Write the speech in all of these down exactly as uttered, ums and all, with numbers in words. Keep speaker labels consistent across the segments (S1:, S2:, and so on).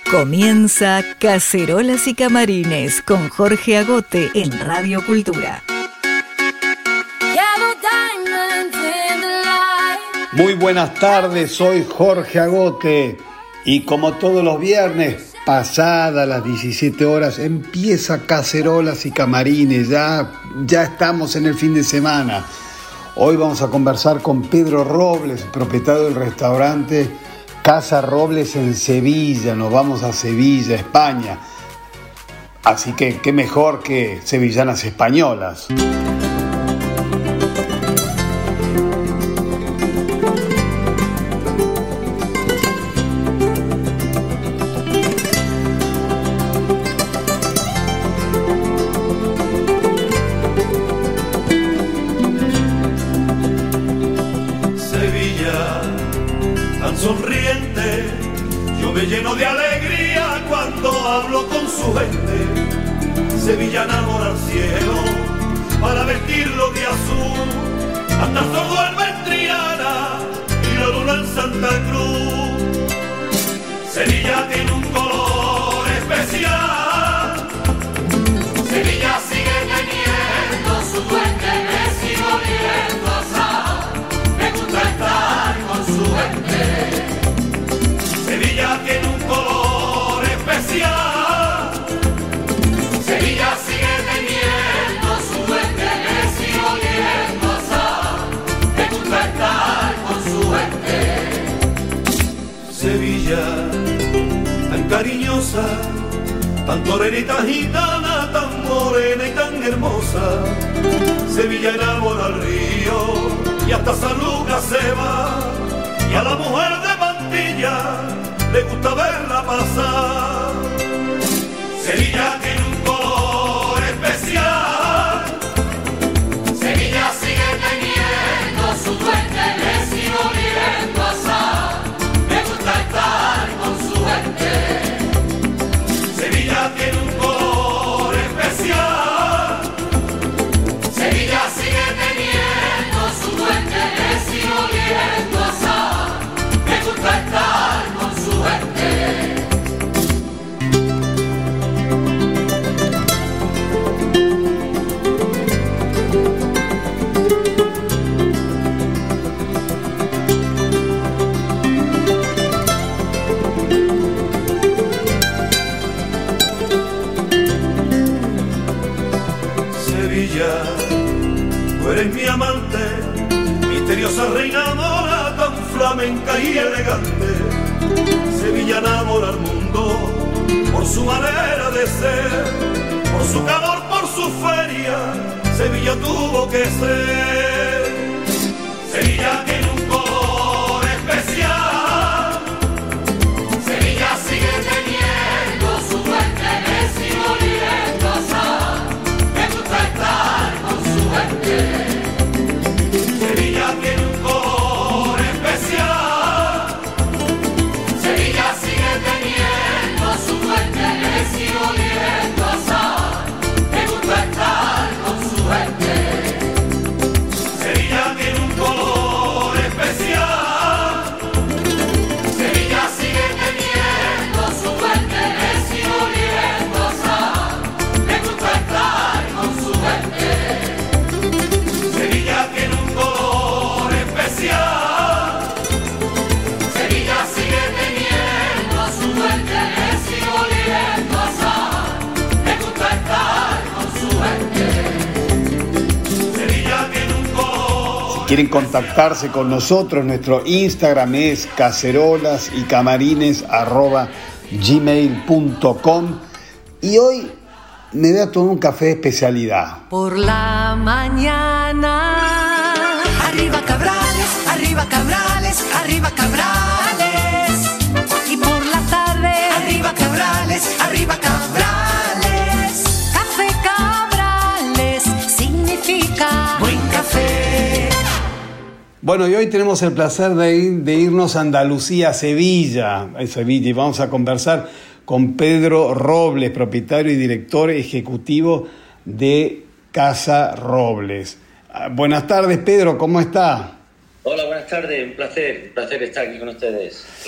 S1: Comienza Cacerolas y Camarines con Jorge Agote en Radio Cultura.
S2: Muy buenas tardes, soy Jorge Agote y como todos los viernes, pasadas las diecisiete horas, empieza Cacerolas y Camarines, ya, ya estamos en el fin de semana. Hoy vamos a conversar con Pedro Robles, propietario del restaurante Casa Robles en Sevilla. Nos vamos a Sevilla, España. Así que qué mejor que sevillanas españolas.
S3: Sevilla enamora al cielo para vestirlo de azul, hasta el sol duerme en Triana y la luna en Santa Cruz. Sevilla tiene un color especial, Sevilla sigue teniendo su duende, me sigo oliendo a sal, me gusta estar con su gente. Sevilla tiene un color especial, Sevilla sigue teniendo su duende, me sigue oliendo a sal, me gusta estar con su gente. Sevilla, tan cariñosa, tan torenita gitana, tan morena y tan hermosa. Sevilla enamora al río y hasta San Lucas se va, y a la mujer de Mantilla le gusta verla pasar. Sevilla tiene un color especial, Sevilla sigue teniendo su duende, me sigue oliendo a sal, me gusta estar con su gente. Sevilla tiene un color especial, Sevilla sigue teniendo su duende, me sigue oliendo a sal, me gusta estar con su gente. Tú eres mi amante, misteriosa reina mora, tan flamenca y elegante. Sevilla enamora al mundo por su manera de ser, por su calor, por su feria, Sevilla tuvo que ser. Sevilla tiene un color especial, Sevilla sigue teniendo su duende, me sigue oliendo a sal, me gusta estar con su gente. Sevilla tiene un color especial, Sevilla sigue teniendo su duende, me sigue oliendo a sal, me gusta estar con su gente. Sevilla tiene un color especial, Sevilla sigue teniendo su duende, me sigue oliendo a sal, me gusta estar con su gente. Sevilla tiene un color especial, Sevilla sigue teniendo su duende, me sigue oliendo a sal, me gusta estar con su gente. Sevilla tiene un color.
S2: Si quieren contactarse con nosotros, nuestro Instagram es cacerolas y camarines arroba gmail punto com, y hoy me voy a tomar un café de especialidad.
S4: Por la mañana, arriba Cabrales, arriba Cabrales, arriba Cabrales. Y por la tarde, arriba Cabrales, arriba Cabrales. Café Cabrales significa buen café.
S2: Bueno, y hoy tenemos el placer de, ir, de irnos a Andalucía, a Sevilla, a Sevilla, y vamos a conversar con Pedro Robles, propietario y director ejecutivo de Casa Robles. Buenas tardes, Pedro, ¿cómo está?
S5: Hola, buenas tardes, un placer, un placer estar aquí con ustedes, un placer.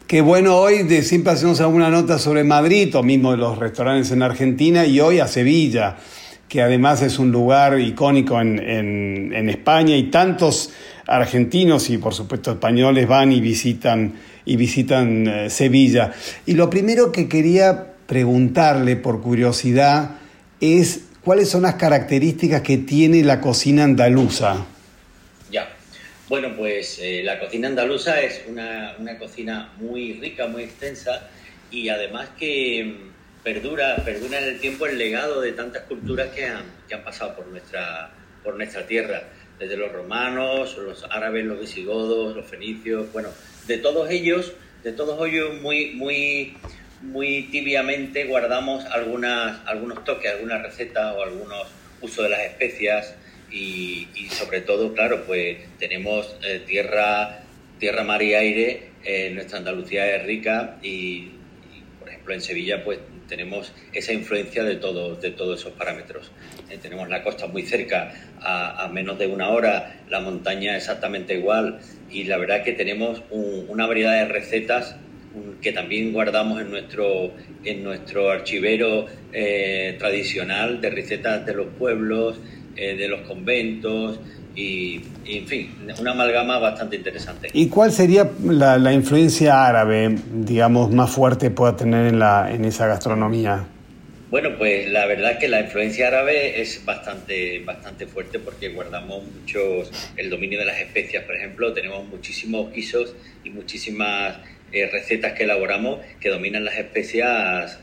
S2: Qué bueno, hoy de, siempre hacemos alguna nota sobre Madrid, o mismo los restaurantes en Argentina, y hoy a Sevilla, que además es un lugar icónico en, en, en España, y tantos argentinos y por supuesto españoles van y visitan, y visitan eh, Sevilla. Y lo primero que quería preguntarle por curiosidad es cuáles son las características que tiene la cocina andaluza.
S5: Ya. Bueno, pues eh, la cocina andaluza es una, una cocina muy rica, muy extensa y además que perdura, perdura en el tiempo el legado de tantas culturas que han, que han pasado por nuestra, por nuestra tierra, desde los romanos, los árabes, los visigodos, los fenicios, bueno, de todos ellos, de todos ellos muy, muy, muy tibiamente guardamos algunas, algunos toques, algunas recetas o algunos usos de las especias. Y, y sobre todo, claro, pues tenemos eh, tierra, tierra, mar y aire, eh, nuestra Andalucía es rica y, y, por ejemplo, en Sevilla pues tenemos esa influencia de, todo, de todos esos parámetros. Eh, tenemos la costa muy cerca, a, a menos de una hora, la montaña exactamente igual y la verdad que tenemos un, una variedad de recetas un, que también guardamos en nuestro, en nuestro archivero eh, tradicional de recetas de los pueblos, Eh, de los conventos y, y, en fin, una amalgama bastante interesante.
S2: ¿Y cuál sería la, la influencia árabe, digamos, más fuerte pueda tener en, la, en esa gastronomía?
S5: Bueno, pues la verdad es que la influencia árabe es bastante, bastante fuerte porque guardamos muchos, el dominio de las especias, por ejemplo, tenemos muchísimos guisos y muchísimas eh, recetas que elaboramos que dominan las especias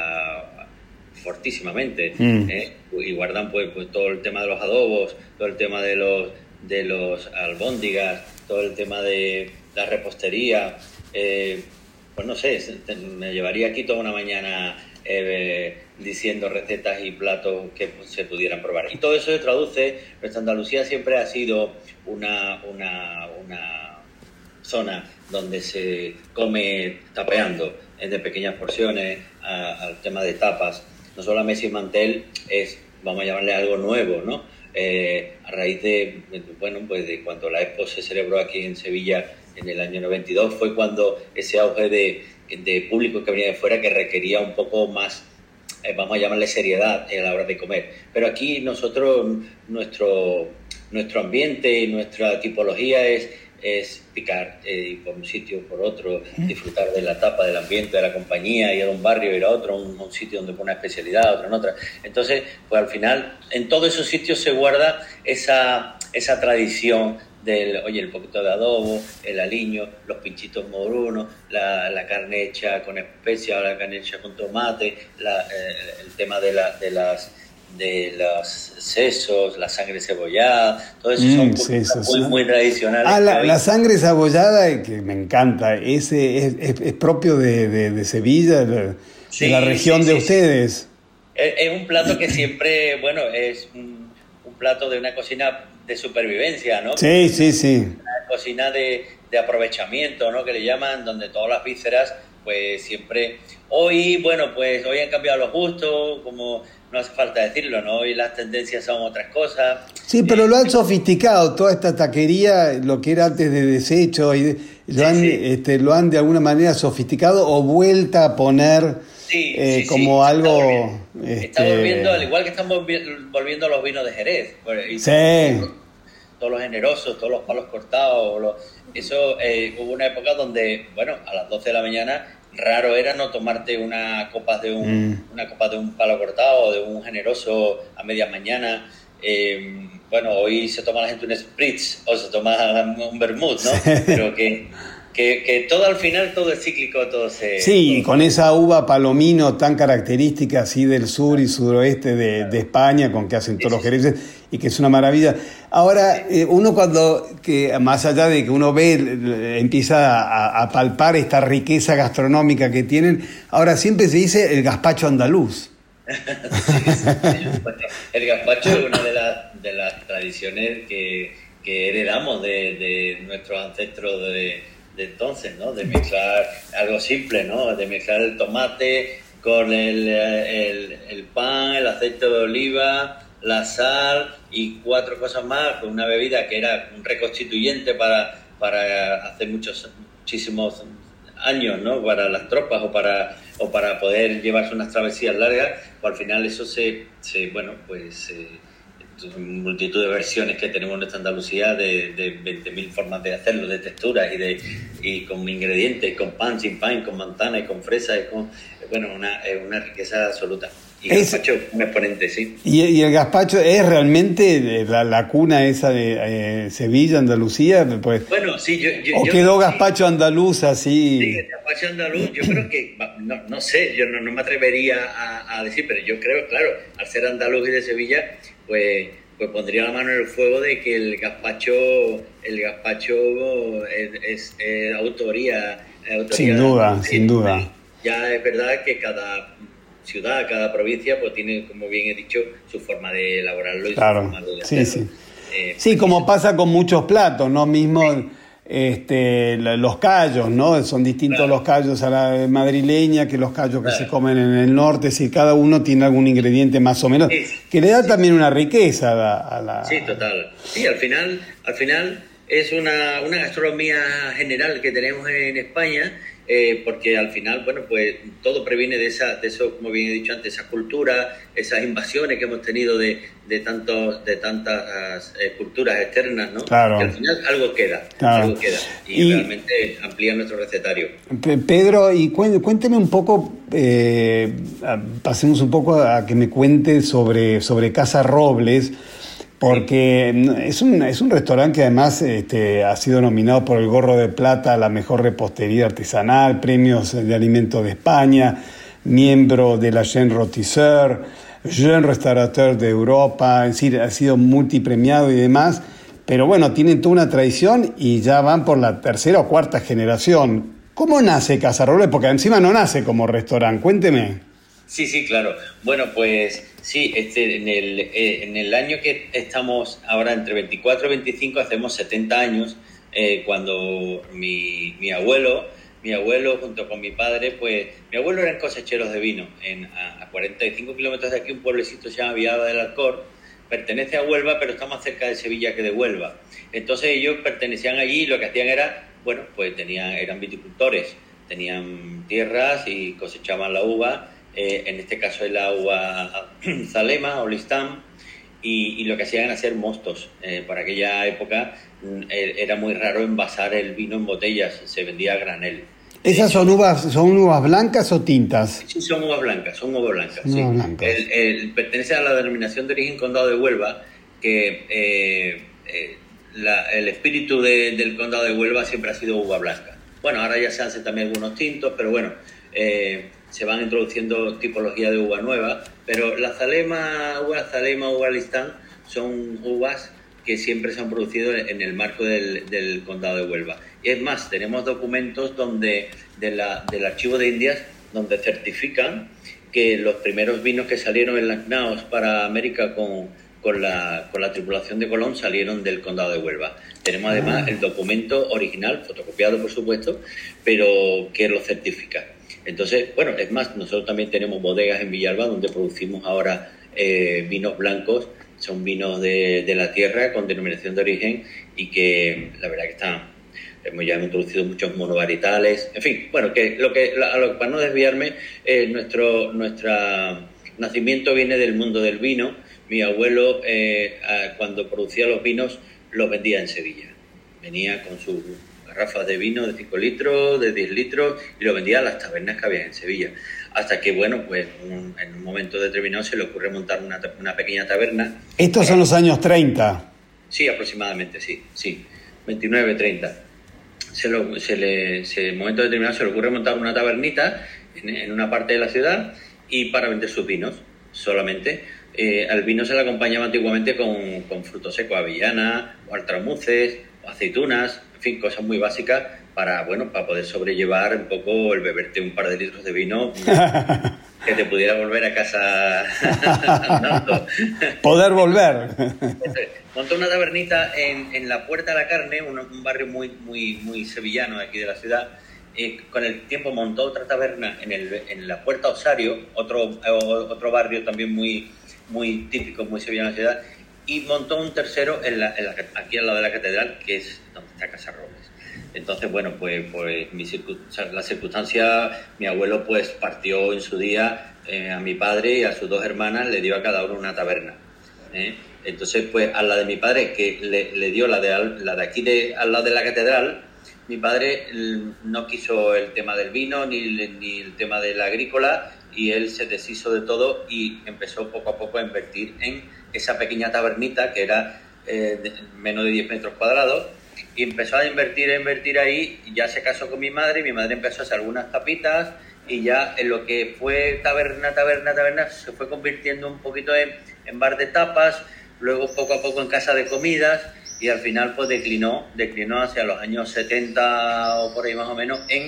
S5: a fortísimamente mm. ¿eh? y guardan pues, pues todo el tema de los adobos, todo el tema de los de los albóndigas, todo el tema de la repostería, eh, pues no sé, me llevaría aquí toda una mañana eh, diciendo recetas y platos que se pudieran probar y todo eso se traduce. Nuestra Andalucía siempre ha sido una una una zona donde se come tapeando de pequeñas porciones a, al tema de tapas. No solo la mesa y mantel es, vamos a llamarle algo nuevo, ¿no? Eh, a raíz de, bueno, pues de cuando la Expo se celebró aquí en Sevilla en el año noventa y dos, fue cuando ese auge de, de público que venía de fuera que requería un poco más, eh, vamos a llamarle seriedad a la hora de comer. Pero aquí nosotros, nuestro, nuestro ambiente y nuestra tipología es es picar eh, por un sitio por otro, disfrutar de la tapa, del ambiente, de la compañía, ir a un barrio, ir a otro, un, un sitio donde pone una especialidad, otro en otra. Entonces, pues al final, en todos esos sitios se guarda esa, esa tradición del, oye, el poquito de adobo, el aliño, los pinchitos morunos, la, la carne hecha con especias, la carne hecha con tomate, la, eh, el tema de, la, de las de los sesos, la sangre cebollada, todo eso mm, son cosas muy, muy tradicionales.
S2: Ah, la, la sangre cebollada, que me encanta, ese es, es, es propio de, de, de Sevilla, de, sí, de la región sí, de sí, ustedes.
S5: Sí. Es, es un plato que siempre, bueno, es un, un plato de una cocina de supervivencia, ¿no?
S2: Sí, sí, sí.
S5: Una cocina de, de aprovechamiento, ¿no? Que le llaman, donde todas las vísceras, pues siempre... Hoy, bueno, pues hoy han cambiado los gustos, como... No hace falta decirlo, ¿no? Hoy las tendencias son otras cosas.
S2: Sí, pero eh, lo han sofisticado, toda esta taquería, lo que era antes de desecho, y de, lo, sí, han, sí. Este, lo han de alguna manera sofisticado o vuelta a poner sí, eh, sí, como sí. algo...
S5: Está volviendo, este... está volviendo, al igual que están volviendo los vinos de Jerez. Y
S2: sí.
S5: Todos, todos los generosos, todos los palos cortados. Los, eso eh, hubo una época donde, bueno, a las doce de la mañana... Raro era no tomarte una copa de un mm. una copa de un palo cortado o de un generoso a media mañana. Eh, bueno, hoy se toma la gente un spritz o se toma un vermut, ¿no? Sí. Pero que, que, que todo al final, todo es cíclico, todo se...
S2: Sí,
S5: todo
S2: y con esa uva palomino tan característica así del sur y suroeste de, de España, con que hacen todos sí, los jereces, y que es una maravilla. Ahora, eh, uno cuando, que más allá de que uno ve, empieza a, a palpar esta riqueza gastronómica que tienen, ahora siempre se dice el gazpacho andaluz.
S5: Sí, sí. El gazpacho es una de las, de las tradiciones que, que heredamos de, de nuestros ancestros de, de entonces, ¿no? De mezclar algo simple, ¿no? De mezclar el tomate con el, el, el pan, el aceite de oliva, la sal y cuatro cosas más, con una bebida que era un reconstituyente para, para hacer muchos, muchísimos años, ¿no? Para las tropas o para o para poder llevarse unas travesías largas, pues al final eso se, se bueno, pues eh, multitud de versiones que tenemos en nuestra Andalucía de, de veinte mil formas de hacerlo, de texturas y de y con ingredientes, con pan, sin pan, con manzana y con fresa, y con, bueno, una, una riqueza absoluta. Y el gazpacho es un exponente, sí.
S2: Y, y el gazpacho es realmente la, la cuna esa de eh, Sevilla, Andalucía, pues.
S5: Bueno, sí, yo, yo
S2: o
S5: yo,
S2: quedó
S5: sí,
S2: gazpacho andaluz así.
S5: Sí, el gazpacho andaluz, yo creo que, no, no sé, yo no, no me atrevería a, a decir, pero yo creo, claro, al ser andaluz y de Sevilla, pues, pues pondría la mano en el fuego de que el gazpacho, el gazpacho es, es, es autoría, autoría.
S2: Sin duda,
S5: sí,
S2: sin duda.
S5: Ya es verdad que cada ciudad, cada provincia, pues tiene, como bien he dicho, su forma de elaborarlo y
S2: claro,
S5: su forma de
S2: sí,
S5: hacerlo.
S2: sí.
S5: Eh,
S2: sí, como pasa con muchos platos, ¿no? Mismo este, los callos, ¿no? Son distintos claro. los callos a la madrileña que los callos que claro. se comen en el norte, si cada uno tiene algún ingrediente más o menos, sí, que le da sí. también una riqueza a la, a la...
S5: Sí, total. Sí, al final, al final es una, una gastronomía general que tenemos en España. Eh, porque al final, bueno, pues todo previene de esa, de eso, como bien he dicho antes, esa cultura, esas invasiones que hemos tenido de, de tantos, de tantas eh, culturas externas, ¿no?
S2: Claro.
S5: Que al final algo queda,
S2: claro.
S5: algo queda y, y realmente amplía nuestro recetario.
S2: Pedro, y cuénteme un poco, eh, pasemos un poco a que me cuente sobre, sobre Casa Robles. Porque es un, es un restaurante que además este, ha sido nominado por el Gorro de Plata a la mejor repostería artesanal, premios de alimentos de España, miembro de la Jeune Rôtisseur, Jeune Restaurateur de Europa, es decir, ha sido multipremiado y demás, pero bueno, tienen toda una tradición y ya van por la tercera o cuarta generación. ¿Cómo nace Casa Robles? Porque encima no nace como restaurante, cuénteme.
S5: Sí, sí, claro. Bueno, pues sí, este, en, el, eh, en el año que estamos ahora, entre veinticuatro y veinticinco, hacemos setenta años, eh, cuando mi, mi abuelo, mi abuelo junto con mi padre, pues mi abuelo eran cosecheros de vino, en, a, a cuarenta y cinco kilómetros de aquí, un pueblecito se llama Viada del Alcor, pertenece a Huelva, pero está más cerca de Sevilla que de Huelva. Entonces ellos pertenecían allí y lo que hacían era, bueno, pues tenían, eran viticultores, tenían tierras y cosechaban la uva. Eh, en este caso el uva Zalema o Listán, y, y lo que hacían era hacer mostos. Eh, para aquella época eh, era muy raro envasar el vino en botellas, se vendía a granel.
S2: ¿Esas son uvas, son uvas blancas o tintas?
S5: Sí, son uvas blancas, son uvas blancas.
S2: Son
S5: sí.
S2: uvas blancas.
S5: El, el, pertenece a la denominación de origen Condado de Huelva, que eh, eh, la, el espíritu de, del Condado de Huelva siempre ha sido uva blanca. Bueno, ahora ya se hacen también algunos tintos, pero bueno... Eh, se van introduciendo tipología de uva nueva, pero la Zalema, uva Zalema, uva Listán son uvas que siempre se han producido en el marco del, del Condado de Huelva. Y es más, tenemos documentos donde de la, del Archivo de Indias donde certifican que los primeros vinos que salieron en las naos para América con, con, la, con la tripulación de Colón salieron del Condado de Huelva. Tenemos además ah. el documento original, fotocopiado por supuesto, pero que lo certifica. Entonces, bueno, es más, nosotros también tenemos bodegas en Villalba donde producimos ahora eh, vinos blancos, son vinos de, de la tierra con denominación de origen y que la verdad que están, hemos ya introducido muchos monovarietales, en fin, bueno, que lo que a lo, para no desviarme, eh, nuestro nuestra nacimiento viene del mundo del vino. Mi abuelo eh, a, cuando producía los vinos los vendía en Sevilla, venía con sus garrafas de vino de cinco litros, de diez litros, y lo vendía a las tabernas que había en Sevilla. Hasta que, bueno, pues un, en un momento determinado se le ocurre montar una, una pequeña taberna.
S2: ¿Estos son los años treinta?
S5: Sí, aproximadamente, sí, sí, veintinueve, treinta. Se lo, se le, se, en un momento determinado se le ocurre montar una tabernita en, en una parte de la ciudad y para vender sus vinos solamente. Eh, al vino se le acompañaba antiguamente con, con frutos secos, avellana, o altramuces, o aceitunas, en fin, cosas muy básicas para, bueno, para poder sobrellevar un poco el beberte un par de litros de vino que te pudiera volver a casa andando.
S2: Poder volver.
S5: Montó una tabernita en, en la Puerta de la Carne, un, un barrio muy, muy, muy sevillano aquí de la ciudad. Eh, con el tiempo montó otra taberna en, el, en la Puerta Osario, otro, otro barrio también muy, muy típico, muy sevillano de la ciudad, y montó un tercero en la, en la, aquí al lado de la catedral, que es donde está Casa Robles. Entonces, bueno, pues, pues mi circun- la circunstancia, mi abuelo pues partió en su día eh, a mi padre y a sus dos hermanas, le dio a cada uno una taberna. ¿eh? Entonces, pues a la de mi padre, que le, le dio la de, la de aquí de, al lado de la catedral, mi padre no quiso el tema del vino ni, ni el tema de la agrícola, y él se deshizo de todo y empezó poco a poco a invertir en esa pequeña tabernita que era eh, de, menos de diez metros cuadrados. Y empezó a invertir, a invertir ahí, y ya se casó con mi madre, y mi madre empezó a hacer algunas tapitas, y ya en lo que fue taberna, taberna, taberna, se fue convirtiendo un poquito en, en bar de tapas, luego poco a poco en casa de comidas, y al final pues declinó, declinó hacia los años setenta o por ahí más o menos en,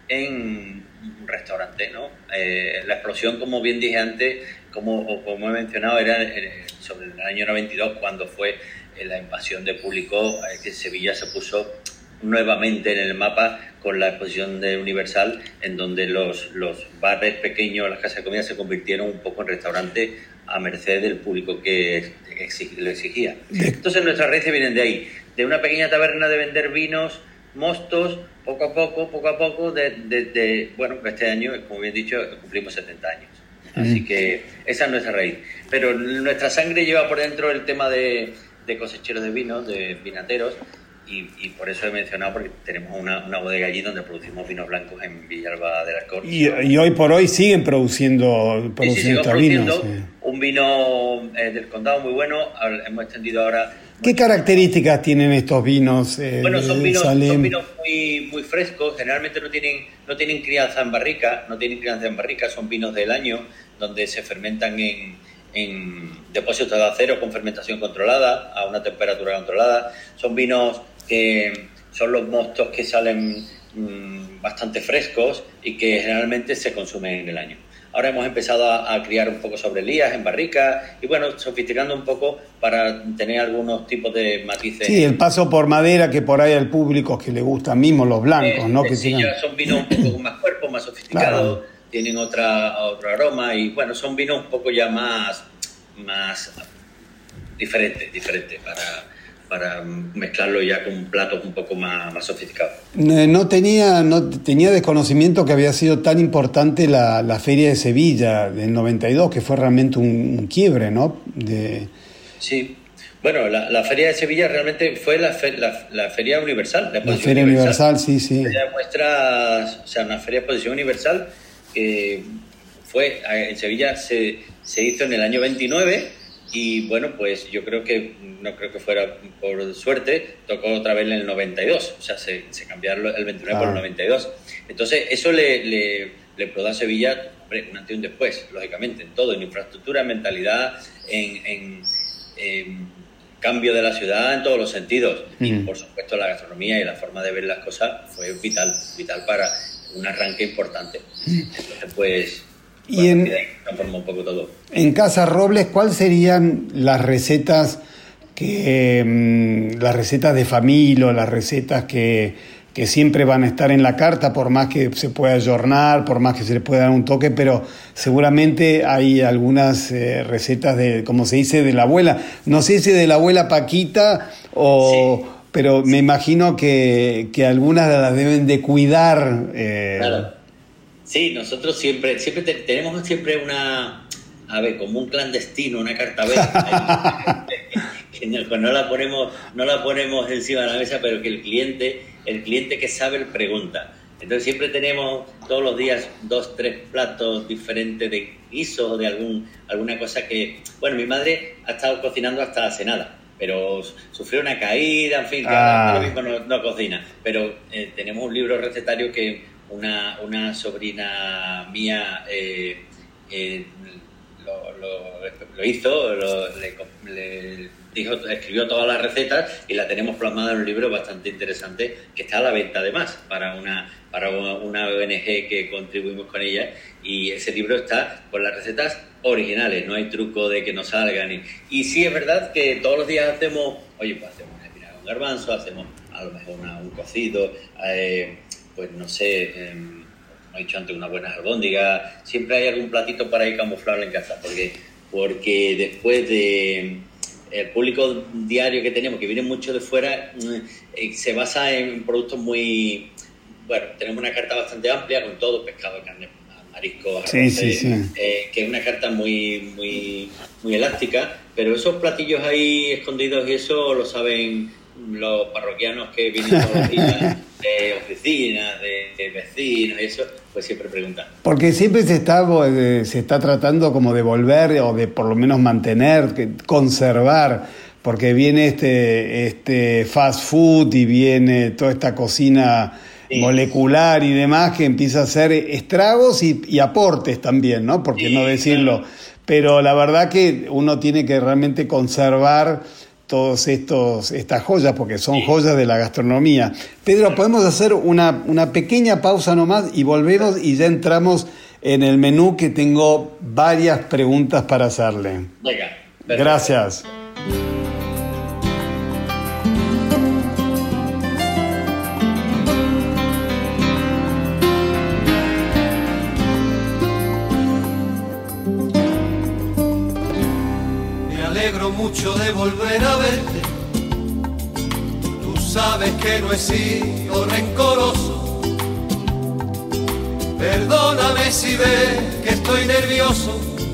S5: en un restaurante, ¿no? Eh, la explosión, como bien dije antes, como, como he mencionado, era eh, sobre el año noventa y dos, cuando fue la invasión de público, que Sevilla se puso nuevamente en el mapa con la exposición de Universal, en donde los, los bares pequeños, las casas de comida se convirtieron un poco en restaurantes a merced del público que lo exigía. Entonces nuestras raíces vienen de ahí, de una pequeña taberna de vender vinos, mostos, poco a poco, poco a poco, de, de, de bueno, este año, como bien dicho, cumplimos setenta años. Así que esa es nuestra raíz. Pero nuestra sangre lleva por dentro el tema de de cosecheros de vinos, de vinateros, y, y por eso he mencionado, porque tenemos una, una bodega allí donde producimos vinos blancos en Villalba del Alcor.
S2: Y, y hoy por hoy siguen produciendo, produciendo
S5: sí, sí,
S2: vinos. Sí.
S5: Un vino eh, del condado muy bueno, hemos extendido ahora...
S2: ¿Qué características tienen estos vinos? Eh,
S5: bueno, son vinos, son vinos muy, muy frescos, generalmente no tienen, no tienen crianza en barrica, no tienen crianza en barrica, son vinos del año, donde se fermentan en... en depósitos de acero con fermentación controlada, a una temperatura controlada. Son vinos que son los mostos que salen mmm, bastante frescos y que generalmente se consumen en el año. Ahora hemos empezado a, a criar un poco sobre lías en barrica y bueno, sofisticando un poco para tener algunos tipos de matices.
S2: Sí, el paso por madera, que por ahí al público que le gustan mismo los blancos, eh, ¿no? Que
S5: sí,
S2: sigan...
S5: ya son vinos un poco con más cuerpo, más sofisticados. Claro. Tienen otra, otro aroma y bueno, son vinos un poco ya más, más diferentes, diferentes para, para mezclarlo ya con platos un poco más, más sofisticados.
S2: No tenía, no tenía desconocimiento que había sido tan importante la, la Feria de Sevilla del noventa y dos, que fue realmente un, un quiebre, ¿no? De...
S5: Sí. Bueno, la, la Feria de Sevilla realmente fue la, fe, la, la Feria Universal. La,
S2: la Feria Universal, universal, sí, sí.
S5: Feria de muestras, o sea, una Feria de Exposición Universal que fue en Sevilla, se, se hizo en el año veintinueve y bueno, pues yo creo que, no creo que fuera por suerte, tocó otra vez en el noventa y dos, o sea, se, se cambiaron el veintinueve ah. por el noventa y dos. Entonces, eso le, le, le produjo a Sevilla, hombre, un antes y un después, lógicamente, en todo, en infraestructura, en mentalidad, en, en, en cambio de la ciudad, en todos los sentidos. Mm. Y, por supuesto, la gastronomía y la forma de ver las cosas fue vital, vital para un arranque importante. Entonces, pues,
S2: y bueno, en,
S5: transformó un poco todo.
S2: En Casa Robles, ¿cuáles serían las recetas que mmm, las recetas de familia, las recetas que, que siempre van a estar en la carta, por más que se pueda ayornar, por más que se le pueda dar un toque, pero seguramente hay algunas eh, recetas de, como se dice, de la abuela? No sé si de la abuela Paquita o... Sí. Pero me imagino que, que algunas las deben de cuidar. Eh... Claro.
S5: Sí, nosotros siempre, siempre te, tenemos siempre una, a ver, como un clandestino, una carta abierta, que no, no la ponemos, no la ponemos encima de la mesa, pero que el cliente, el cliente que sabe pregunta. Entonces siempre tenemos todos los días dos, tres platos diferentes de guisos o de algún, alguna cosa que, bueno, mi madre ha estado cocinando hasta la cenada, pero sufrió una caída, en fin, que ah. ahora mismo no, no cocina. Pero eh, tenemos un libro recetario que una, una sobrina mía eh, eh, lo, lo, lo hizo, lo, le, le dijo, escribió todas las recetas y la tenemos plasmada en un libro bastante interesante que está a la venta además para una, para una O N G que contribuimos con ella, y ese libro está con las recetas originales, no hay truco de que no salgan. Y, y sí es verdad que todos los días hacemos, oye, pues hacemos una espinaca con garbanzo, hacemos a lo mejor una, un cocido, eh, pues no sé, eh, como he dicho antes, una buena albóndiga. Siempre hay algún platito para ir camuflarlo en casa, porque, porque después de el público diario que tenemos, que viene mucho de fuera, eh, se basa en productos muy... Bueno, tenemos una carta bastante amplia con todo, pescado, carne, marisco, arroz,
S2: sí, sí, sí.
S5: Eh, que es una carta muy, muy, muy elástica, pero esos platillos ahí escondidos y eso lo saben los parroquianos que vienen todos los días de oficinas, de, de vecinos y eso, pues siempre preguntan.
S2: Porque siempre se está, se está tratando como de volver o de por lo menos mantener, conservar, porque viene este, este fast food y viene toda esta cocina sí. molecular y demás que empieza a hacer estragos y, y aportes también, ¿no? Por qué sí, no decirlo. Claro. Pero la verdad que uno tiene que realmente conservar todos estos estas joyas, porque son sí. joyas de la gastronomía. Pedro, podemos hacer una, una pequeña pausa nomás y volvemos y ya entramos en el menú, que tengo varias preguntas para hacerle.
S5: Venga,
S2: gracias.
S3: Mucho de volver a verte, tú sabes que no he sido rencoroso, perdóname si ves que estoy nervioso,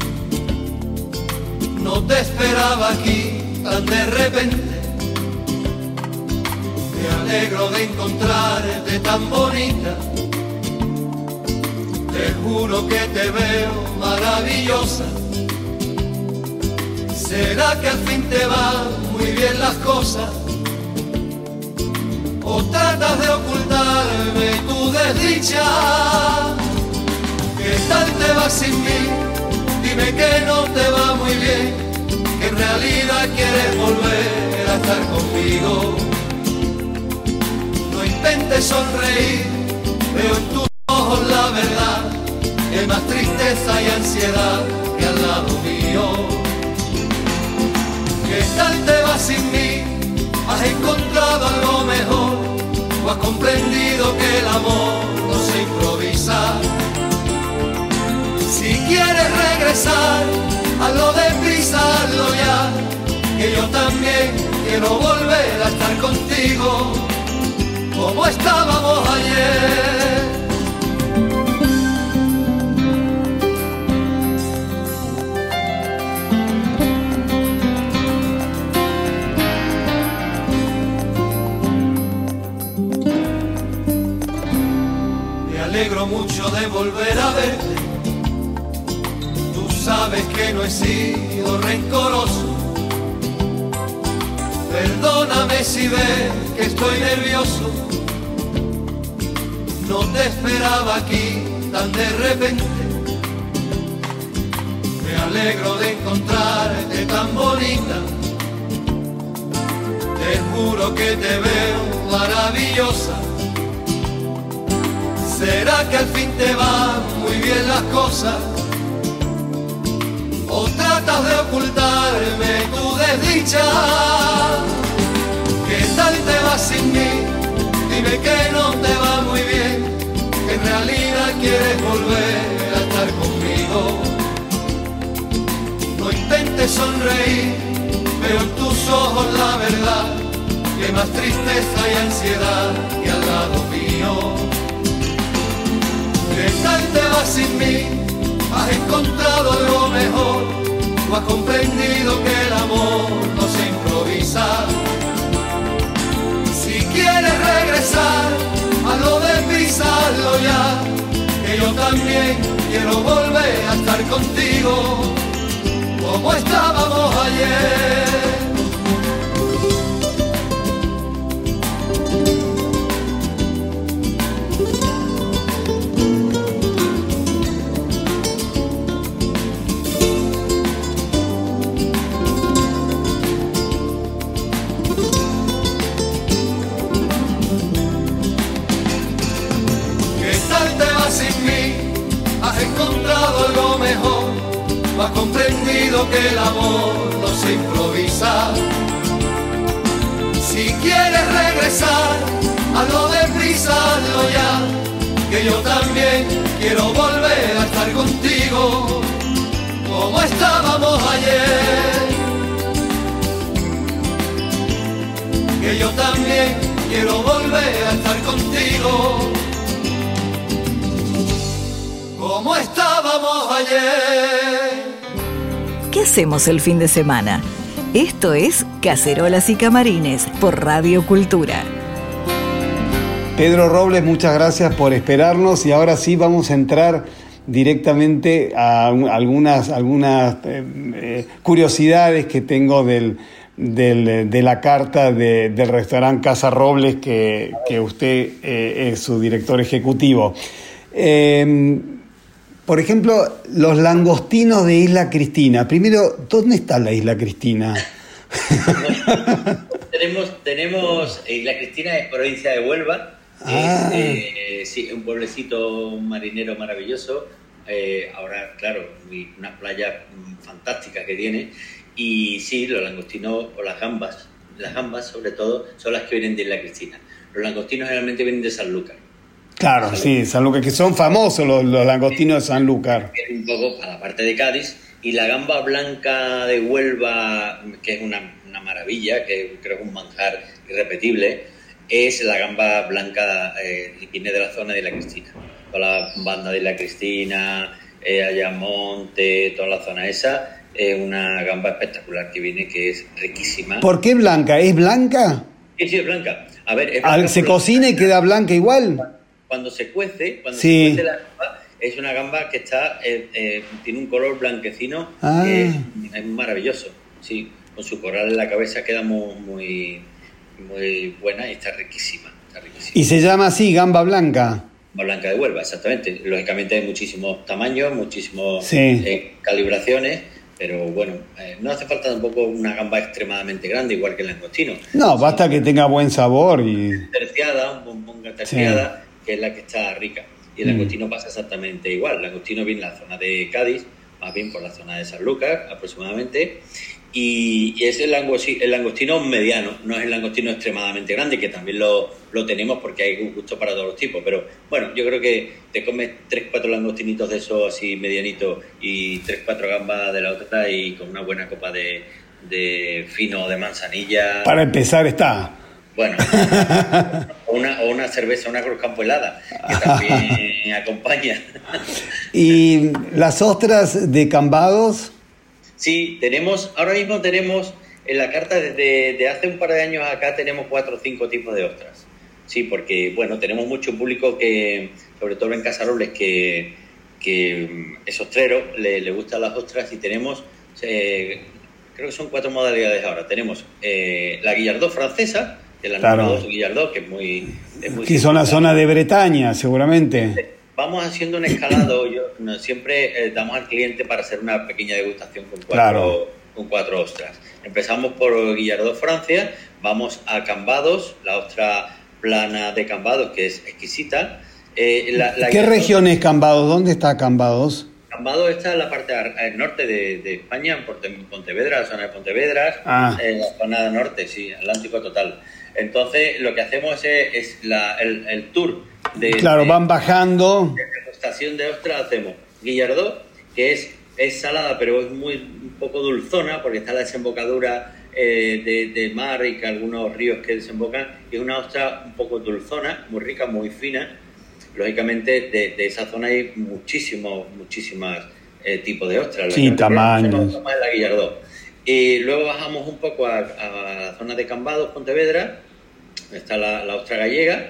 S3: no te esperaba aquí tan de repente, me alegro de encontrarte tan bonita, te juro que te veo maravillosa. ¿Será que al fin te van muy bien las cosas? ¿O tratas de ocultarme tu desdicha? ¿Qué tal te vas sin mí? Dime que no te va muy bien, que en realidad quieres volver a estar conmigo. No intentes sonreír, veo en tus ojos la verdad, que hay más tristeza y ansiedad que al lado mío. ¿Qué tal te vas sin mí? ¿Has encontrado algo mejor? ¿O has comprendido que el amor no se improvisa? Si quieres regresar, hazlo deprisa, hazlo ya, que yo también quiero volver a estar contigo, como estábamos ayer. Me alegro mucho de volver a verte, tú sabes que no he sido rencoroso, perdóname si ves que estoy nervioso, no te esperaba aquí tan de repente, me alegro de encontrarte tan bonita, te juro que te veo maravillosa. ¿Será que al fin te van muy bien las cosas? ¿O tratas de ocultarme tu desdicha? ¿Qué tal te vas sin mí? Dime que no te va muy bien, que en realidad quieres volver a estar conmigo. No intentes sonreír, veo en tus ojos la verdad, que más tristeza y ansiedad que al lado mío. ¿Qué tal te vas sin mí? ¿Has encontrado algo mejor? ¿O has comprendido que el amor no se improvisa? Si quieres regresar, hazlo deprisa, hazlo ya, que yo también quiero volver a estar contigo, como estábamos ayer. Algo mejor, o has comprendido que el amor no se improvisa. Si quieres regresar, hazlo deprisa, hazlo ya, que yo también quiero volver a estar contigo, como estábamos ayer. quiero volver a estar contigo como estábamos ayer.
S1: ¿Qué hacemos el fin de semana? Esto es Cacerolas y Camarines por Radio Cultura.
S2: Pedro Robles, muchas gracias por esperarnos y ahora sí vamos a entrar directamente a algunas, algunas eh, eh, curiosidades que tengo del, del, de la carta de, del restaurante Casa Robles, que, que usted eh, es su director ejecutivo. Eh, por ejemplo, los langostinos de Isla Cristina. Primero, ¿dónde está la Isla Cristina?
S5: tenemos, tenemos Isla Cristina es provincia de Huelva.
S2: Ah.
S5: Es eh, sí, un pueblecito marinero maravilloso, eh, ahora claro, unas playas fantásticas que tiene, y sí, los langostinos o las gambas, las gambas sobre todo, son las que vienen de Isla Cristina. Los langostinos generalmente vienen de Sanlúcar.
S2: Claro,
S5: San
S2: sí, Sanlúcar, que son famosos los, los langostinos de Sanlúcar.
S5: Un poco a la parte de Cádiz, y la gamba blanca de Huelva, que es una, una maravilla, que creo que es un manjar irrepetible, es la gamba blanca eh, que viene de la zona de Isla Cristina. Toda la banda de Isla Cristina, eh, Ayamonte, toda la zona esa, es una gamba espectacular que viene, que es riquísima.
S2: ¿Por qué blanca? ¿Es blanca?
S5: Sí, sí, es blanca. A ver, es
S2: Al,
S5: blanca
S2: ¿Se cocina y queda blanca igual?
S5: Cuando, cuando se cuece, cuando
S2: sí.
S5: se cuece la gamba, es una gamba que está eh, eh, tiene un color blanquecino,
S2: ah.
S5: que es, es maravilloso. Sí, con su coral en la cabeza queda muy... muy muy buena y está riquísima, está riquísima.
S2: ¿Y se llama así, gamba blanca?
S5: Gamba blanca de Huelva, exactamente. Lógicamente hay muchísimos tamaños, muchísimas
S2: sí.
S5: eh, calibraciones, pero bueno, eh, no hace falta tampoco una gamba extremadamente grande, igual que el langostino.
S2: No, basta sí, que tenga buen sabor y...
S5: Terciada, un poco terciada, sí. que es la que está rica. Y el langostino mm. pasa exactamente igual. El langostino viene en la zona de Cádiz, más bien por la zona de Sanlúcar aproximadamente, y, y es el langostino, el langostino mediano, no es el langostino extremadamente grande, que también lo, lo tenemos porque hay un gusto para todos los tipos, pero bueno, yo creo que te comes tres, cuatro langostinitos de esos así medianitos y tres, cuatro gambas de la otra y con una buena copa de, de fino de manzanilla.
S2: Para empezar está.
S5: Bueno, o una, o una cerveza, una Cruz Campo helada, que también acompaña.
S2: ¿Y las ostras de Cambados?
S5: Sí, tenemos, ahora mismo tenemos en la carta desde de hace un par de años acá tenemos cuatro o cinco tipos de ostras. Sí, porque bueno, tenemos mucho público que, sobre todo en Casa Robles, que, que es ostrero, le, le gustan las ostras y tenemos, eh, creo que son cuatro modalidades ahora. Tenemos eh, la Guillardó francesa, que es la
S2: claro.
S5: número dos Guillardó, que es muy... Es muy
S2: que son la zona de Bretaña, seguramente.
S5: Vamos haciendo un escalado, yo no, siempre eh, damos al cliente para hacer una pequeña degustación con cuatro,
S2: claro.
S5: con cuatro ostras. Empezamos por Guillardó, Francia, vamos a Cambados, la ostra plana de Cambados, que es exquisita. Eh, la, la
S2: ¿Qué
S5: Guillardó,
S2: región es Cambados? ¿Dónde está Cambados?
S5: Cambados está en la parte al norte de, de España, en Pontevedra, la zona de Pontevedra,
S2: ah.
S5: en la zona norte, sí, Atlántico total. Entonces, lo que hacemos es, es la, el, el tour de...
S2: Claro,
S5: de,
S2: van bajando.
S5: De degustación de ostras hacemos Guillardó, que es, es salada, pero es muy un poco dulzona, porque está la desembocadura eh, de, de mar y que algunos ríos que desembocan, y es una ostra un poco dulzona, muy rica, muy fina. Lógicamente, de, de esa zona hay muchísimos, muchísimos eh, tipos de ostras.
S2: Sí, tamaños.
S5: La Guillardó. Y luego bajamos un poco a, a la zona de Cambados, Pontevedra, está la, la ostra gallega,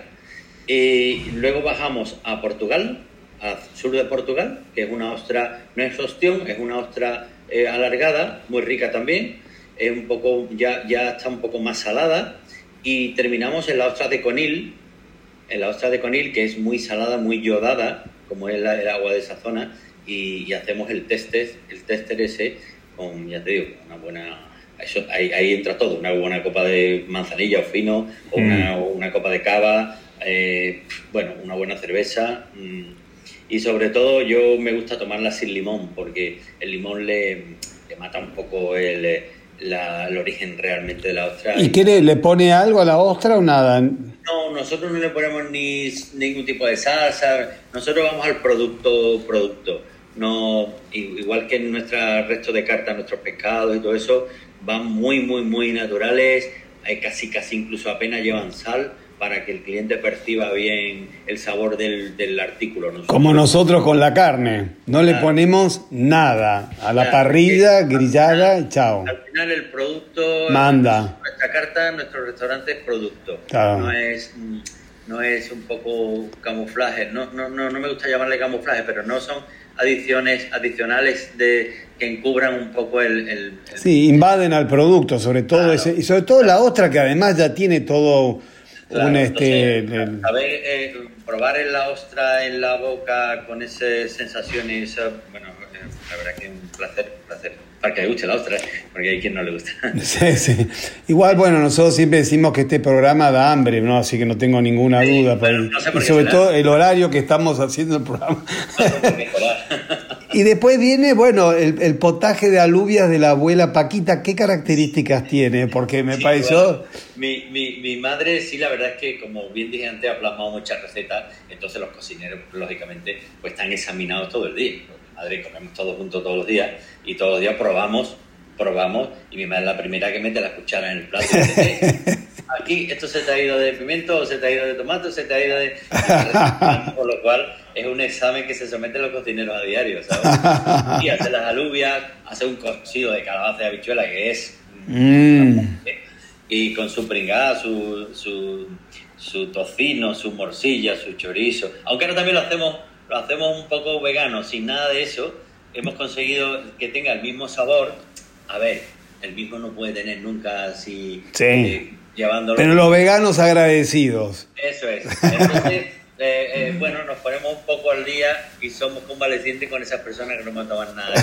S5: y luego bajamos a Portugal, al sur de Portugal, que es una ostra, no es ostión, es una ostra eh, alargada, muy rica también, es un poco, ya, ya está un poco más salada, y terminamos en la ostra de Conil, en la ostra de Conil, que es muy salada, muy yodada, como es la, el agua de esa zona, y, y hacemos el tester, el tester ese, con, ya te digo, una buena... Eso, ahí, ahí entra todo, una buena copa de manzanilla o fino, o una, mm. una copa de cava, eh, bueno, una buena cerveza, mmm, y sobre todo yo me gusta tomarla sin limón, porque el limón le, le mata un poco el, la, el origen realmente de la ostra.
S2: ¿Y qué le, le pone algo a la ostra o nada?
S5: No, nosotros no le ponemos ni ningún tipo de salsa, nosotros vamos al producto, producto. No, igual que en nuestro resto de cartas, nuestros pescados y todo eso, van muy, muy, muy naturales, hay casi, casi incluso apenas llevan sal, para que el cliente perciba bien el sabor del, del artículo. Nosotros,
S2: como nosotros con la carne, no claro. le ponemos nada, a la claro, parrilla, grillada y chao.
S5: Al final el producto
S2: manda.
S5: Nuestra carta, nuestro restaurante es producto,
S2: claro.
S5: no es... no es un poco camuflaje, no, no, no, no me gusta llamarle camuflaje, pero no son adiciones adicionales de que encubran un poco el... el, el...
S2: Sí, invaden al producto, sobre todo claro. ese, y sobre todo la ostra que además ya tiene todo
S5: claro,
S2: un... este
S5: entonces,
S2: el...
S5: saber, eh, probar en la ostra en la boca con esas sensaciones, esa, bueno, eh, la verdad que es un placer, un placer. Para que le guste la ostra, porque hay quien no le gusta.
S2: Sí, sí. Igual, bueno, nosotros siempre decimos que este programa da hambre, ¿no? Así que no tengo ninguna
S5: sí,
S2: duda.
S5: Pero no sé por
S2: y sobre
S5: será.
S2: todo el horario que estamos haciendo el programa.
S5: No,
S2: y después viene, bueno, el, el potaje de alubias de la abuela Paquita. ¿Qué características tiene? Porque me
S5: sí,
S2: pareció...
S5: Bueno, mi, mi, mi madre, sí, la verdad es que, como bien dije antes, ha plasmado muchas recetas. Entonces los cocineros, lógicamente, pues están examinados todo el día. Madre, comemos todos juntos todos los días y todos los días probamos, probamos y mi madre es la primera que mete la cuchara en el plato y dice, aquí esto se te ha ido de pimiento, o se te ha ido de tomate, o se te ha ido de... Por lo cual es un examen que se someten los cocineros a diario, ¿sabes? Y hace las alubias, hace un cocido de calabaza y habichuela que es...
S2: Mm.
S5: Y con su pringada, su, su, su tocino, su morcilla, su chorizo, aunque ahora también lo hacemos... Lo hacemos un poco vegano, sin nada de eso. Hemos conseguido que tenga el mismo sabor. A ver, el mismo no puede tener nunca así,
S2: sí.
S5: eh, llevándolo.
S2: Pero los veganos agradecidos.
S5: Eso es. Entonces, eh, eh, bueno, nos ponemos un poco al día y somos convalecientes con esas personas que no me toman nada.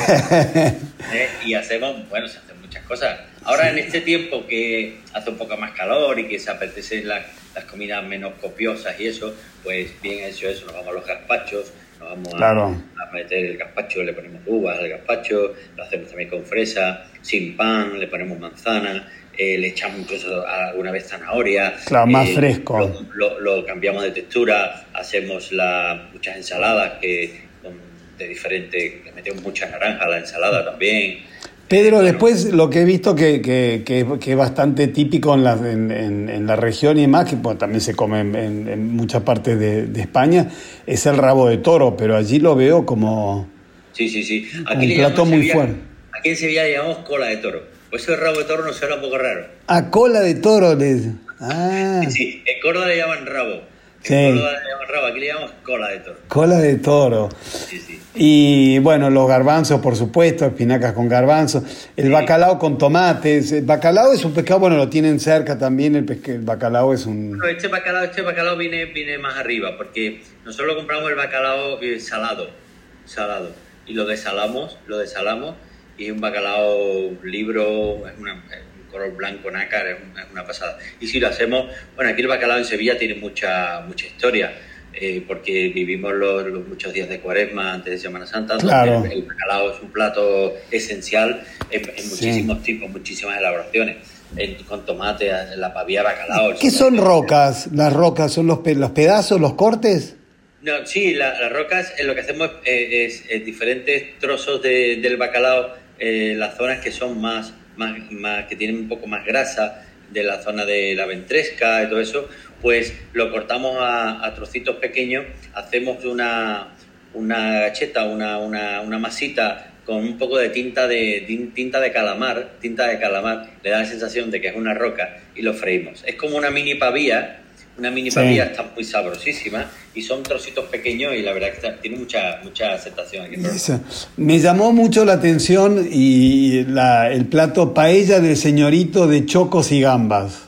S5: ¿Eh? Y hacemos, bueno, se hacen muchas cosas. Ahora, en este tiempo que hace un poco más calor y que se apetecen las, las comidas menos copiosas y eso, pues bien hecho eso, nos vamos a los gazpachos, nos vamos
S2: claro.
S5: a, a meter el gazpacho, le ponemos uvas al gazpacho, lo hacemos también con fresa, sin pan, le ponemos manzana, eh, le echamos incluso alguna vez zanahoria.
S2: Claro, más
S5: eh,
S2: fresco.
S5: Lo, lo, lo cambiamos de textura, hacemos la, muchas ensaladas que de diferente, le metemos mucha naranja a la ensalada también.
S2: Pedro, bueno, después lo que he visto que, que, que, que es bastante típico en la, en, en, en la región y más, que bueno, también se come en, en, en muchas partes de, de España, es el rabo de toro, pero allí lo veo como
S5: sí, sí, sí. Aquí
S2: un
S5: le
S2: plato muy
S5: Sevilla,
S2: fuerte.
S5: Aquí en Sevilla le llamamos cola de toro. Pues eso el rabo de toro nos suena un poco raro.
S2: A cola de toro les... Ah.
S5: Sí, sí, en Córdoba le llaman rabo. En
S2: sí.
S5: Córdoba le llaman rabo, aquí le llamamos cola de toro.
S2: Cola de toro.
S5: Sí, sí.
S2: Y bueno, los garbanzos, por supuesto, espinacas con garbanzos, el sí. bacalao con tomates. El bacalao es un pescado, bueno, lo tienen cerca también, el, pesque, el bacalao es un...
S5: No, este bacalao, este bacalao viene, viene más arriba, porque nosotros compramos el bacalao eh, salado, salado, y lo desalamos, lo desalamos, y es un bacalao libro, es una... color blanco nácar, es una, es una pasada. Y si lo hacemos, bueno, aquí el bacalao en Sevilla tiene mucha mucha historia, eh, porque vivimos los, los muchos días de Cuaresma antes de Semana Santa,
S2: claro.
S5: donde el, el bacalao es un plato esencial en, en muchísimos sí. tipos, muchísimas elaboraciones, en, con tomate, la pavía bacalao.
S2: ¿Qué son rocas? Las rocas son los, pe- los pedazos, los cortes.
S5: No, sí, la, las rocas, eh, lo que hacemos eh, es, es diferentes trozos de, del bacalao, eh, las zonas que son más Más, más, que tienen un poco más grasa, de la zona de la ventresca y todo eso, pues lo cortamos a, a trocitos pequeños, hacemos una, una gacheta, una, una, una masita con un poco de tinta de tinta de calamar, tinta de calamar, le da la sensación de que es una roca y lo freímos. Es como una mini pavía, una mini sí. pavía, está muy sabrosísima y son trocitos pequeños y la verdad que está, tiene mucha mucha aceptación aquí.
S2: Me llamó mucho la atención y la, el plato paella del señorito de chocos y gambas.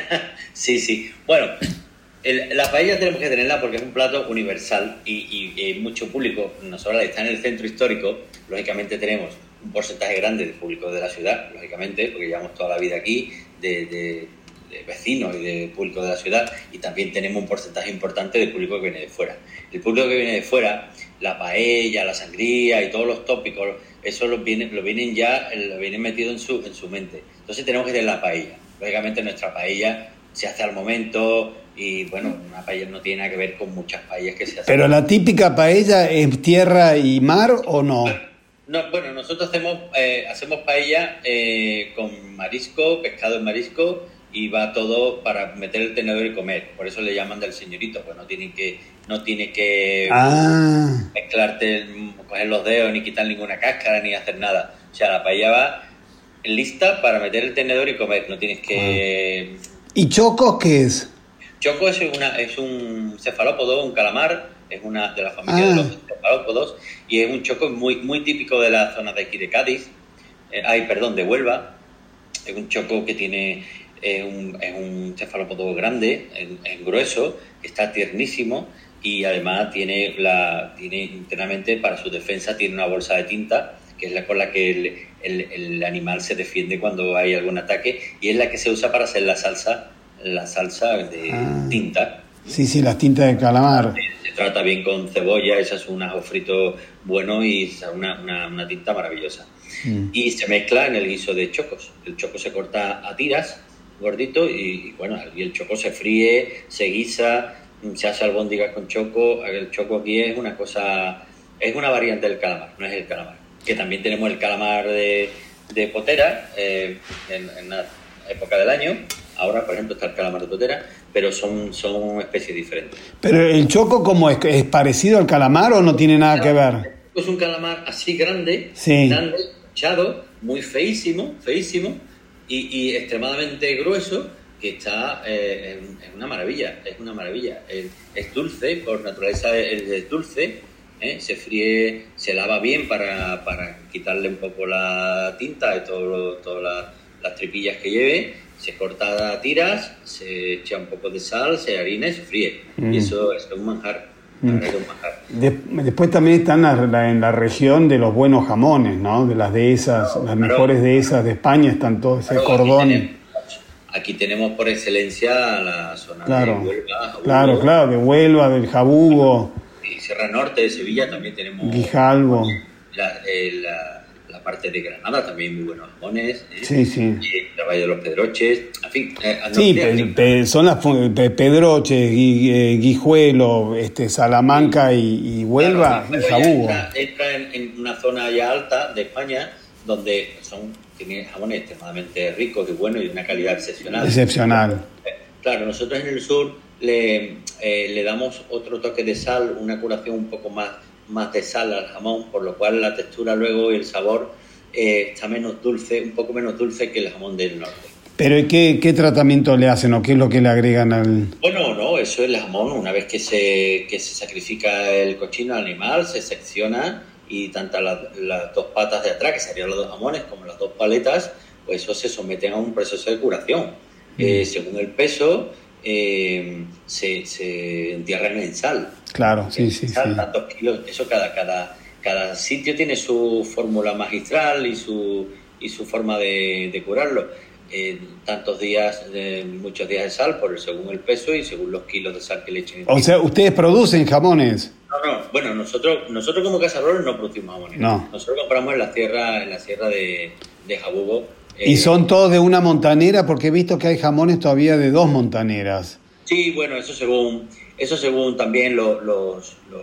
S5: Sí, sí. Bueno, el, la paella tenemos que tenerla porque es un plato universal y, y, y mucho público. Nosotros está en el centro histórico, lógicamente tenemos un porcentaje grande de público de la ciudad, lógicamente, porque llevamos toda la vida aquí, de... de de vecinos y de público de la ciudad, y también tenemos un porcentaje importante de público que viene de fuera. El público que viene de fuera, la paella, la sangría y todos los tópicos, eso lo vienen, lo vienen ya, lo vienen metido en su, en su mente. Entonces tenemos que tener la paella. Lógicamente nuestra paella se hace al momento y bueno, una paella no tiene nada que ver con muchas paellas que se hacen.
S2: ¿Pero la típica paella es tierra y mar o no?
S5: No, bueno, nosotros hacemos, eh, hacemos paella eh, con marisco, pescado en marisco, y va todo para meter el tenedor y comer. Por eso le llaman del señorito, pues no tiene que, no tiene que
S2: ah.
S5: mezclarte, coger los dedos, ni quitar ninguna cáscara, ni hacer nada. O sea, la paella va lista para meter el tenedor y comer, no tienes que...
S2: Ah. ¿Y chocos qué es?
S5: Choco es, una, es un cefalópodo, un calamar, es una de la familia
S2: ah.
S5: de los cefalópodos, y es un choco muy, muy típico de la zona de aquí de Cádiz, eh, ay, perdón, de Huelva. Es un choco que tiene eh, un, es un cefalópodo grande, en, en grueso, está tiernísimo, y además tiene, la, tiene internamente, para su defensa, tiene una bolsa de tinta, que es la con la que el, el, el animal se defiende cuando hay algún ataque, y es la que se usa para hacer la salsa, la salsa de
S2: ah.
S5: tinta.
S2: Sí, sí, las tintas de calamar.
S5: Se trata bien con cebolla, esa es un ajo frito bueno y una, una, una tinta maravillosa. Mm. Y se mezcla en el guiso de chocos. El choco se corta a tiras, gordito, y, y bueno, y el choco se fríe, se guisa, se hace albóndigas con choco. El choco aquí es una cosa, es una variante del calamar, no es el calamar. Que también tenemos el calamar de, de potera eh, en, en la época del año. Ahora, por ejemplo, está el calamar de potera, pero son, son especies diferentes.
S2: ¿Pero el choco cómo es? ¿Es parecido al calamar o no tiene nada que ver?
S5: Es un calamar así grande,
S2: sí.
S5: grande, hinchado, muy feísimo, feísimo y, y extremadamente grueso, que está eh, es una maravilla, es una maravilla. Es, es dulce, por naturaleza es, es dulce, ¿eh? Se fríe, se lava bien para, para quitarle un poco la tinta y todo, todas la, las tripillas que lleve. Se corta a tiras, se echa un poco de sal, se harina y se fríe. Mm. Y eso es un manjar. Mm. Es un manjar.
S2: De, después también están la, la, en la región de los buenos jamones, ¿no? De las dehesas, claro, las claro. mejores dehesas de España, están todo ese claro, cordón.
S5: Aquí tenemos, aquí tenemos por excelencia la zona
S2: claro.
S5: de Huelva. Jabugo,
S2: claro, claro, de Huelva, del Jabugo.
S5: Y Sierra Norte de Sevilla también tenemos.
S2: Guijalbo.
S5: La, eh, la, la parte de Granada también muy buenos jamones, ¿eh?
S2: Sí, sí.
S5: Y el Valle de los Pedroches, en fin. Eh,
S2: sí, pe, pe, son las pe, Pedroches, Gui, eh, Guijuelo, este, Salamanca y, y Huelva, claro, y Jabugo.
S5: Entra, entra en, en una zona ya alta de España donde son tiene jamones extremadamente ricos y buenos y de una calidad excepcional.
S2: Excepcional.
S5: Claro, nosotros en el sur le, eh, le damos otro toque de sal, una curación un poco más más de sal al jamón, por lo cual la textura luego y el sabor eh, está menos dulce, un poco menos dulce que el jamón del norte.
S2: ¿Pero qué, qué tratamiento le hacen o qué es lo que le agregan al...?
S5: Bueno, no, eso es el jamón. Una vez que se, que se sacrifica el cochino al animal, se secciona y tanto las, las dos patas de atrás, que serían los dos jamones, como las dos paletas, pues eso se someten a un proceso de curación. Mm. Eh, según el peso, eh, se, se entierran en sal.
S2: Claro, sí, sí,
S5: sal,
S2: sí.
S5: Tantos kilos, eso cada, cada, cada sitio tiene su fórmula magistral y su, y su forma de, de curarlo. Eh, tantos días, eh, muchos días de sal, por el, según el peso y según los kilos de sal que le echen.
S2: O sea, ¿ustedes producen jamones?
S5: No, no, bueno, nosotros nosotros como cazadores no producimos jamones.
S2: No.
S5: Nosotros compramos en la sierra, en la sierra de, de Jabugo. Eh,
S2: ¿Y son todos de una montanera? Porque he visto que hay jamones todavía de dos montaneras.
S5: Sí, bueno, eso según eso según también los, los, los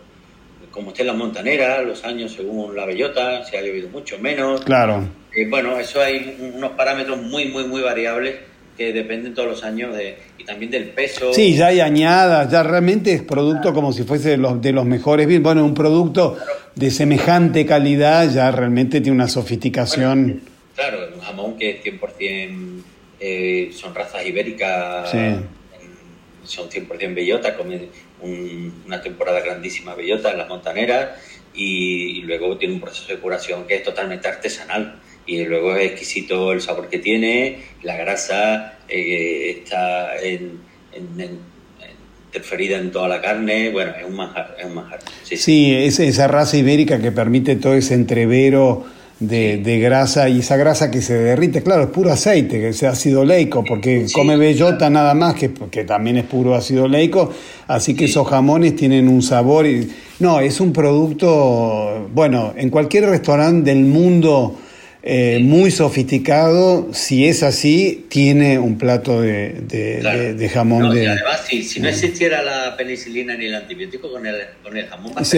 S5: como esté la montanera, los años según la bellota, si ha llovido mucho, menos.
S2: Claro.
S5: Eh, bueno, eso hay unos parámetros muy, muy, muy variables que dependen todos los años de, y también del peso.
S2: Sí, ya hay añadas, ya realmente es producto claro. como si fuese de los, de los mejores vinos. Bueno, un producto claro. de semejante calidad ya realmente tiene una sofisticación.
S5: Bueno, claro, un jamón que es cien por ciento eh, son razas ibéricas,
S2: sí.
S5: son cien por ciento bellota, comen un, una temporada grandísima bellota en las montaneras y, y luego tiene un proceso de curación que es totalmente artesanal. Y luego es exquisito el sabor que tiene, la grasa eh, está en, en, en, interferida en toda la carne, bueno, es un manjar, es un manjar. Sí,
S2: sí es esa raza ibérica que permite todo ese entrevero de, de grasa y esa grasa que se derrite, claro, es puro aceite, que es ácido oleico, porque sí, come bellota claro. nada más, que, que también es puro ácido oleico, así que sí. esos jamones tienen un sabor, y, no, es un producto, bueno, en cualquier restaurante del mundo... Eh, muy sofisticado, si es así, tiene un plato de, de, claro. de, de jamón.
S5: No,
S2: de...
S5: Y además, si, si no existiera la penicilina ni el antibiótico, con el, con el jamón más
S2: sí.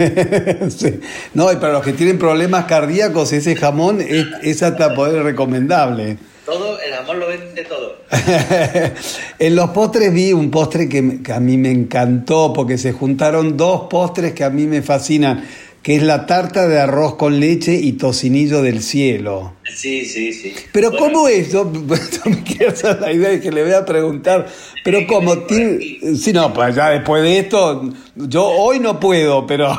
S2: sí. No, y para los que tienen problemas cardíacos, ese jamón es, es hasta poder recomendable.
S5: Todo el el jamón lo vende todo.
S2: En los postres vi un postre que, que a mí me encantó, porque se juntaron dos postres que a mí me fascinan, que es la tarta de arroz con leche y tocinillo del cielo.
S5: Sí, sí, sí.
S2: Pero
S5: bueno,
S2: ¿cómo es? Yo, yo me quiero hacer la idea de que le voy a preguntar, pero ¿cómo? Tiene... Sí, no, pues ya después de esto, yo hoy no puedo, pero...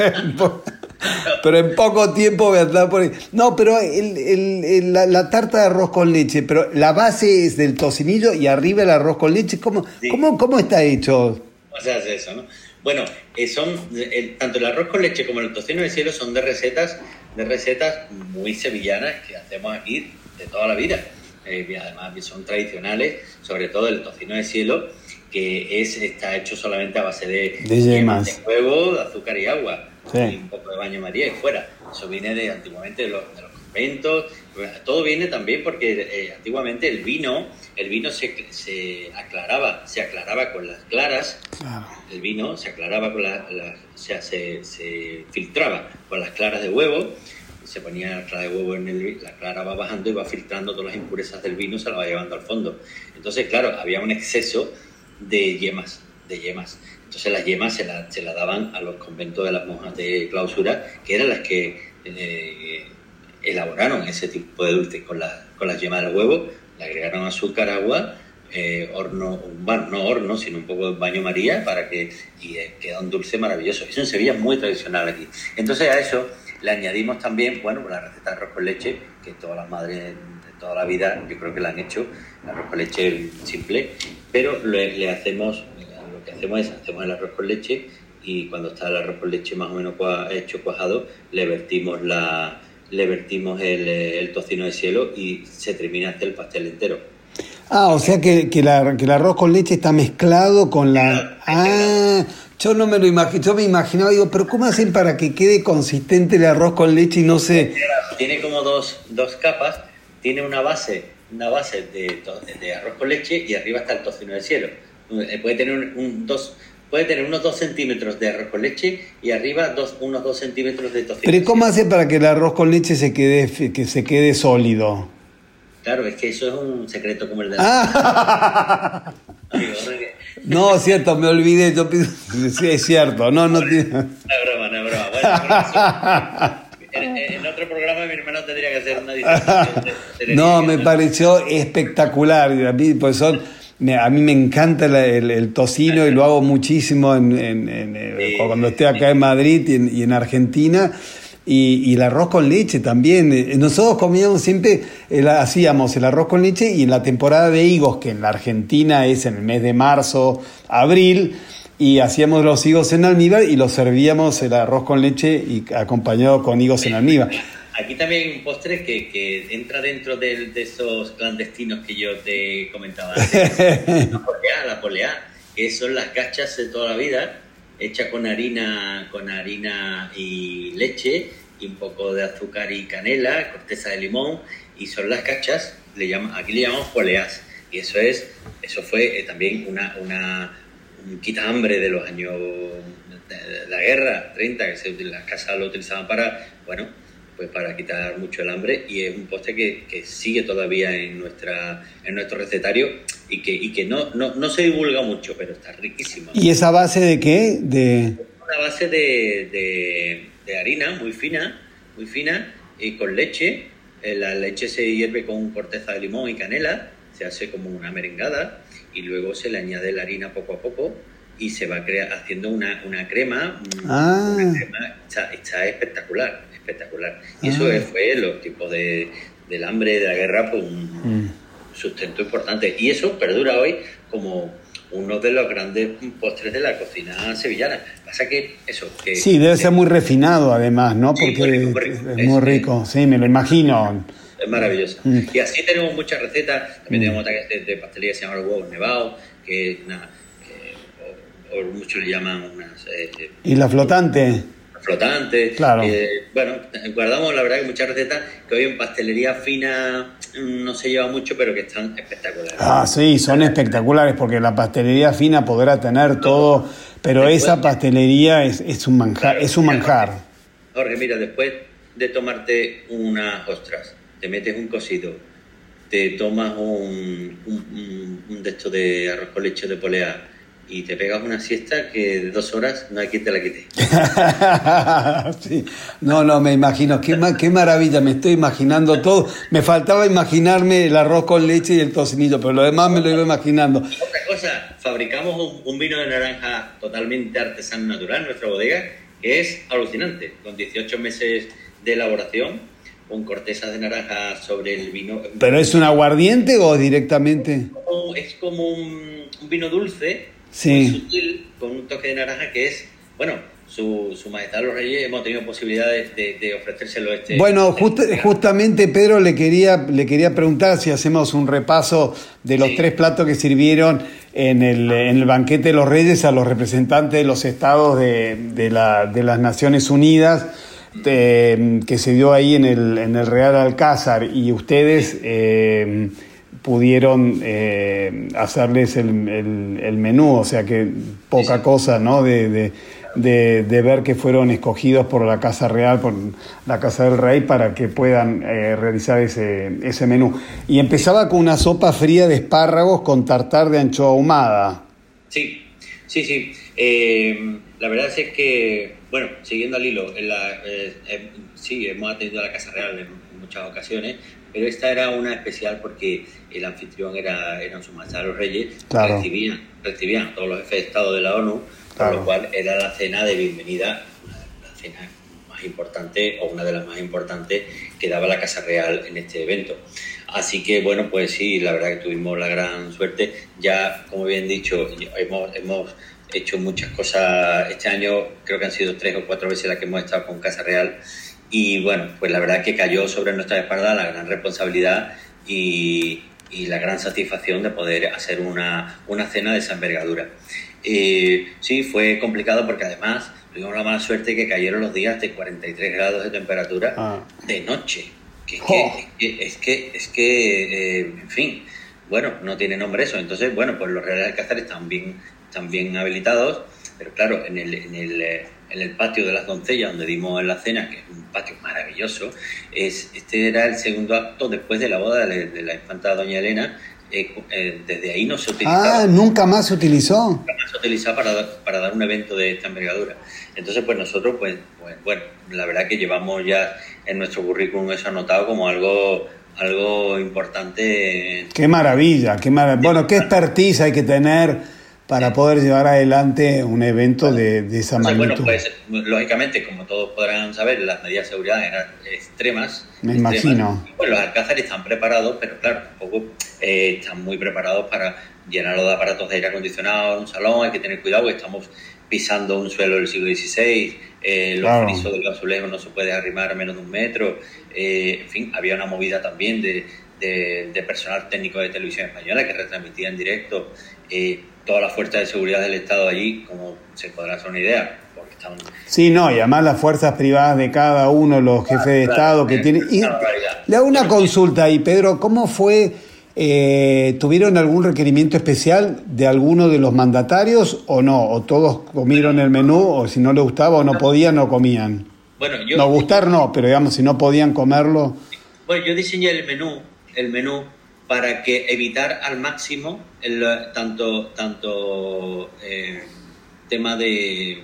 S2: pero en poco tiempo voy a estar por ahí. No, pero el, el, el, la, la tarta de arroz con leche, pero la base es del tocinillo y arriba el arroz con leche. ¿Cómo,
S5: sí.
S2: ¿cómo, cómo está hecho?
S5: ¿Cómo se hace eso, no? Bueno, eh, son eh, tanto el arroz con leche como el tocino del cielo son de recetas de recetas muy sevillanas que hacemos aquí de toda la vida. Eh, y además son tradicionales, sobre todo el tocino del cielo, que es está hecho solamente a base de,
S2: de yemas,
S5: de huevo, de azúcar y agua.
S2: Sí.
S5: Y un poco de baño María y fuera. Eso viene de antiguamente de los, de los conventos. Todo viene también porque eh, antiguamente el vino, el vino se, se aclaraba, se aclaraba con las claras.
S2: Claro.
S5: El vino se aclaraba con las, la, o sea, se, se filtraba con las claras de huevo. Se ponía la clara de huevo en el, la clara va bajando y va filtrando todas las impurezas del vino, se la va llevando al fondo. Entonces, claro, había un exceso de yemas, de yemas. Entonces las yemas se las se la daban a los conventos de las monjas de clausura, que eran las que eh, elaboraron ese tipo de dulces con, la, con las yemas del huevo, le agregaron azúcar, agua, eh, horno, bueno, no horno, sino un poco de baño María, para que y, eh, queda un dulce maravilloso. Eso en Sevilla es muy tradicional aquí. Entonces a eso le añadimos también, bueno, la receta de arroz con leche, que todas las madres de toda la vida yo creo que la han hecho, arroz con leche simple, pero le, le hacemos... Lo que hacemos es, hacemos el arroz con leche y cuando está el arroz con leche más o menos cua, hecho cuajado, le vertimos la le vertimos el, el tocino de cielo y se termina de hacer el pastel entero.
S2: Ah, o sea que, que, la, que el arroz con leche está mezclado con la... Ah, yo no me lo imagino, yo me imaginaba, digo, pero ¿cómo hacen para que quede consistente el arroz con leche y no se...?
S5: Tiene como dos, dos capas, tiene una base, una base de, de arroz con leche y arriba está el tocino de cielo. Puede tener un, un dos puede tener unos dos centímetros de arroz con leche y arriba dos, unos dos centímetros de tocino.
S2: Pero ¿cómo hace para que el arroz con leche se quede que se quede sólido?
S5: Claro, es que eso es un secreto como el de la...
S2: Ah. No, es cierto, me olvidé, yo sí, es cierto, no, no tiene...
S5: No es broma, no es broma. Bueno, en, en otro programa mi hermano tendría que hacer una disertación.
S2: No, me pareció espectacular, a mí, pues son... A mí me encanta el, el, el tocino y lo hago muchísimo en, en, en, sí, cuando estoy acá en Madrid y en, y en Argentina. Y, y el arroz con leche también. Nosotros comíamos siempre, el, hacíamos el arroz con leche y en la temporada de higos, que en la Argentina es en el mes de marzo, abril, y hacíamos los higos en almíbar y los servíamos el arroz con leche y acompañado con higos en almíbar.
S5: Aquí también hay un postre que, que entra dentro de, de esos clandestinos que yo te comentaba antes. La poleá, la poleá, que son las gachas de toda la vida, hechas con harina, con harina y leche, y un poco de azúcar y canela, corteza de limón, y son las cachas, le llaman, aquí le llamamos poleás, y eso es, eso fue eh, también una, una un quitambre de los años de, de la guerra, treinta, que se, las casas lo utilizaban para, bueno, pues para quitar mucho el hambre, y es un postre que, que sigue todavía en nuestra en nuestro recetario y que y que no, no, no se divulga mucho, pero está riquísimo.
S2: ¿Y esa base de qué? De
S5: una base de, de, de harina muy fina, muy fina, y con leche. La leche se hierve con corteza de limón y canela, se hace como una merengada y luego se le añade la harina poco a poco y se va crea, haciendo una, una crema,
S2: ah.
S5: una crema está, está espectacular, espectacular. Y ah. eso fue los tipos de, del hambre, de la guerra, pues un mm. sustento importante. Y eso perdura hoy como uno de los grandes postres de la cocina sevillana. Pasa que eso... Que,
S2: sí, debe ser muy refinado además, ¿no?
S5: Sí,
S2: porque
S5: muy rico,
S2: es, es muy rico, sí, me lo imagino.
S5: Es maravilloso. Mm. Y así tenemos muchas recetas. También mm. tenemos otra de, de pastelería que se llama los huevos nevados, que es una... O, o muchos le llaman unas... Eh,
S2: ¿Y la flotante?
S5: Flotante.
S2: Claro.
S5: Eh, bueno, guardamos la verdad que muchas recetas que hoy en pastelería fina no se lleva mucho, pero que están espectaculares.
S2: Ah, sí, son espectaculares, porque la pastelería fina podrá tener todo, pero después, esa pastelería es, es un manjar, es un manjar.
S5: Jorge, mira, después de tomarte unas ostras, te metes un cocido, te tomas un, un, un de estos de arroz con leche de polea y te pegas una siesta que de dos horas no hay quien te la quite.
S2: Sí. No, no, me imagino. Qué, ma- qué maravilla, me estoy imaginando todo. Me faltaba imaginarme el arroz con leche y el tocinito, pero lo demás me lo iba imaginando.
S5: Otra cosa, fabricamos un, un vino de naranja totalmente artesano natural en nuestra bodega, que es alucinante, con dieciocho meses de elaboración, con cortezas de naranja sobre el vino.
S2: ¿Pero es un aguardiente o directamente?
S5: Como- Es como un, un vino dulce,
S2: Sí.
S5: muy sutil, con un toque de naranja que es, bueno, su, su majestad los reyes hemos tenido posibilidades de, de ofrecérselo este.
S2: Bueno, just- justamente Pedro le quería, le quería preguntar si hacemos un repaso de los
S5: Sí.
S2: tres platos que sirvieron en el, en el banquete de los Reyes a los representantes de los estados de, de, la, de las Naciones Unidas, de- que se dio ahí en el, en el Real Alcázar, y ustedes eh, pudieron eh, hacerles el, el, el menú, o sea que poca
S5: Sí, sí.
S2: cosa, ¿no? De, de, de, de ver que fueron escogidos por la Casa Real, por la Casa del Rey, para que puedan eh, realizar ese, ese menú. Y empezaba con una sopa fría de espárragos con tartar de anchoa ahumada.
S5: Sí, sí, sí. Eh, la verdad es que, bueno, siguiendo al hilo, en la, eh, eh, sí, hemos atendido a la Casa Real en, en muchas ocasiones, pero esta era una especial porque el anfitrión era, eran su majestad los reyes,
S2: Claro.
S5: recibían, recibían a todos los jefes de Estado de la ONU,
S2: Claro.
S5: por lo cual era la cena de bienvenida, una, la cena más importante o una de las más importantes que daba la Casa Real en este evento. Así que, bueno, pues sí, la verdad que tuvimos la gran suerte. Ya, como bien dicho, hemos, hemos hecho muchas cosas este año, creo que han sido tres o cuatro veces las que hemos estado con Casa Real, y bueno, pues la verdad que cayó sobre nuestra espalda la gran responsabilidad y, y la gran satisfacción de poder hacer una, una cena de esa envergadura. Eh, sí, fue complicado porque además tuvimos la mala suerte que cayeron los días de cuarenta y tres grados de temperatura
S2: Ah.
S5: de noche. Que es,
S2: ¡Oh!
S5: que, es que, es que, eh, en fin, bueno, no tiene nombre eso. Entonces, bueno, pues los Reales Alcázares están bien, están bien habilitados, pero claro, en el, en el, eh, en el patio de las doncellas, donde dimos la cena, que es un patio maravilloso, es, este era el segundo acto después de la boda de, de la infanta doña Elena. Eh, eh, desde ahí no se utilizaba.
S2: Ah, ¿nunca más se utilizó?
S5: Se utiliza para, para dar un evento de esta envergadura. Entonces, pues nosotros, pues, pues, bueno, la verdad que llevamos ya en nuestro currículum eso anotado como algo, algo importante.
S2: Qué maravilla, qué maravilla. Bueno, qué expertise hay que tener para poder llevar adelante un evento de, de esa
S5: Entonces, bueno,
S2: magnitud.
S5: pues lógicamente, como todos podrán saber, las medidas de seguridad eran extremas.
S2: Me
S5: extremas.
S2: imagino.
S5: Y, pues los alcázares están preparados, pero claro, tampoco eh, están muy preparados para llenarlo de aparatos de aire acondicionado en un salón. Hay que tener cuidado porque estamos pisando un suelo del siglo dieciséis, eh, los
S2: Claro.
S5: frisos del azulejo no se puede arrimar a menos de un metro. Eh, en fin, había una movida también de, de, de personal técnico de Televisión Española que retransmitía en directo. Eh, todas las fuerzas de seguridad del Estado allí, como se podrá hacer una idea, porque estaban...
S2: Sí, no, y además las fuerzas privadas de cada uno, los jefes de
S5: Claro,
S2: Estado que
S5: es
S2: tienen... Y
S5: una barbaridad.
S2: le hago una consulta ahí, Pedro, ¿cómo fue? Eh, ¿Tuvieron algún requerimiento especial de alguno de los mandatarios o no? ¿O todos comieron el menú, o si no les gustaba o no podían, no comían?
S5: Bueno, yo...
S2: No gustar no, pero digamos, si no podían comerlo...
S5: Bueno, yo diseñé el menú, el menú para que evitar al máximo el, tanto tanto eh, tema de,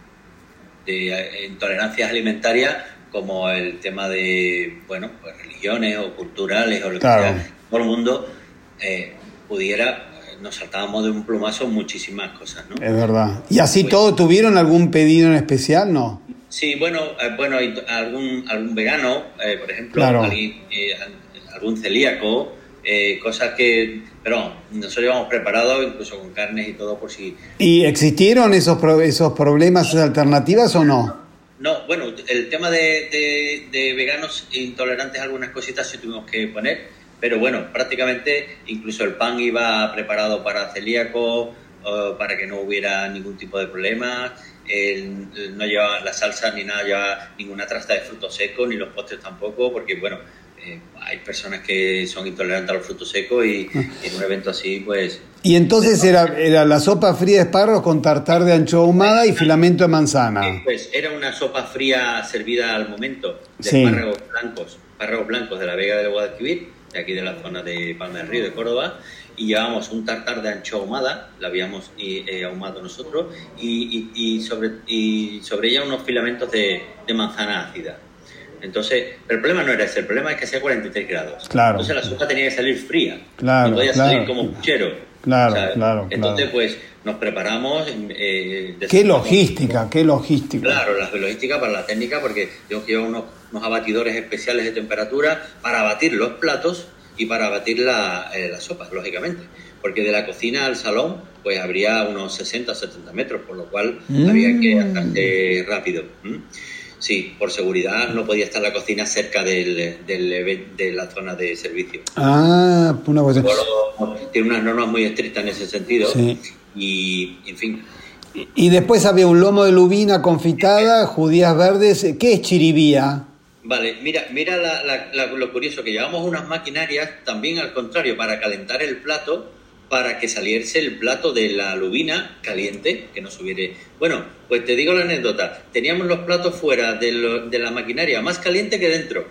S5: de intolerancias alimentarias como el tema de, bueno, pues religiones o culturales o lo
S2: Claro.
S5: que sea. Todo el mundo eh, pudiera, nos saltábamos de un plumazo muchísimas cosas, ¿no?
S2: Es verdad. ¿Y así
S5: Pues-
S2: todo tuvieron algún pedido en especial? No.
S5: Sí, bueno, eh, bueno, hay algún algún vegano, eh, por ejemplo,
S2: Claro.
S5: alguien, eh, algún celíaco, eh, cosas que, pero nosotros íbamos preparados, incluso con carnes y todo, por si.
S2: ¿Y existieron esos pro- esos problemas, esas alternativas o no?
S5: No, bueno, el tema de, de, de veganos intolerantes a algunas cositas sí tuvimos que poner, pero bueno, prácticamente incluso el pan iba preparado para celíacos, eh, para que no hubiera ningún tipo de problema. El, el- no llevaba la salsa ni nada, llevaba ninguna trasta de frutos secos, ni los postres tampoco, porque bueno, eh, hay personas que son intolerantes a los frutos secos y, y en un evento así, pues...
S2: Y entonces era, era la sopa fría de espárragos con tartar de anchoa ahumada y filamento de manzana.
S5: Eh, pues era una sopa fría servida al momento, de
S2: Sí.
S5: espárragos blancos, espárragos blancos de la Vega del Guadalquivir, de aquí de la zona de Palma del Río, de Córdoba, y llevábamos un tartar de anchoa ahumada, la habíamos eh, ahumado nosotros, y, y, y, sobre, y sobre ella unos filamentos de, de manzana ácida. Entonces, el problema no era ese, el problema es que hacía cuarenta y tres grados.
S2: Claro.
S5: Entonces la sopa tenía que salir fría,
S2: claro,
S5: no podía
S2: claro,
S5: salir como puchero.
S2: Claro,
S5: ¿sabes?
S2: claro.
S5: Entonces,
S2: claro.
S5: pues, nos preparamos... Eh,
S2: qué logística, qué logística.
S5: Claro, la logística para la técnica, porque tengo que llevar unos, unos abatidores especiales de temperatura para abatir los platos y para abatir la, eh, la sopa, lógicamente. Porque de la cocina al salón, pues habría unos sesenta o setenta metros, por lo cual mm. había que hacerse rápido. ¿Mm? Sí, por seguridad no podía estar la cocina cerca del, del, de la zona de servicio.
S2: Ah, una cosa.
S5: Tiene unas normas muy estrictas en ese sentido.
S2: Sí.
S5: Y, en fin.
S2: Y después había un lomo de lubina confitada, judías verdes. ¿Qué es chiribía?
S5: Vale, mira, mira la, la, la, lo curioso, que llevamos unas maquinarias también al contrario, para calentar el plato, para que saliese el plato de la lubina caliente, que no subiera. Bueno, pues te digo la anécdota. Teníamos los platos fuera de, lo, de la maquinaria más caliente que dentro.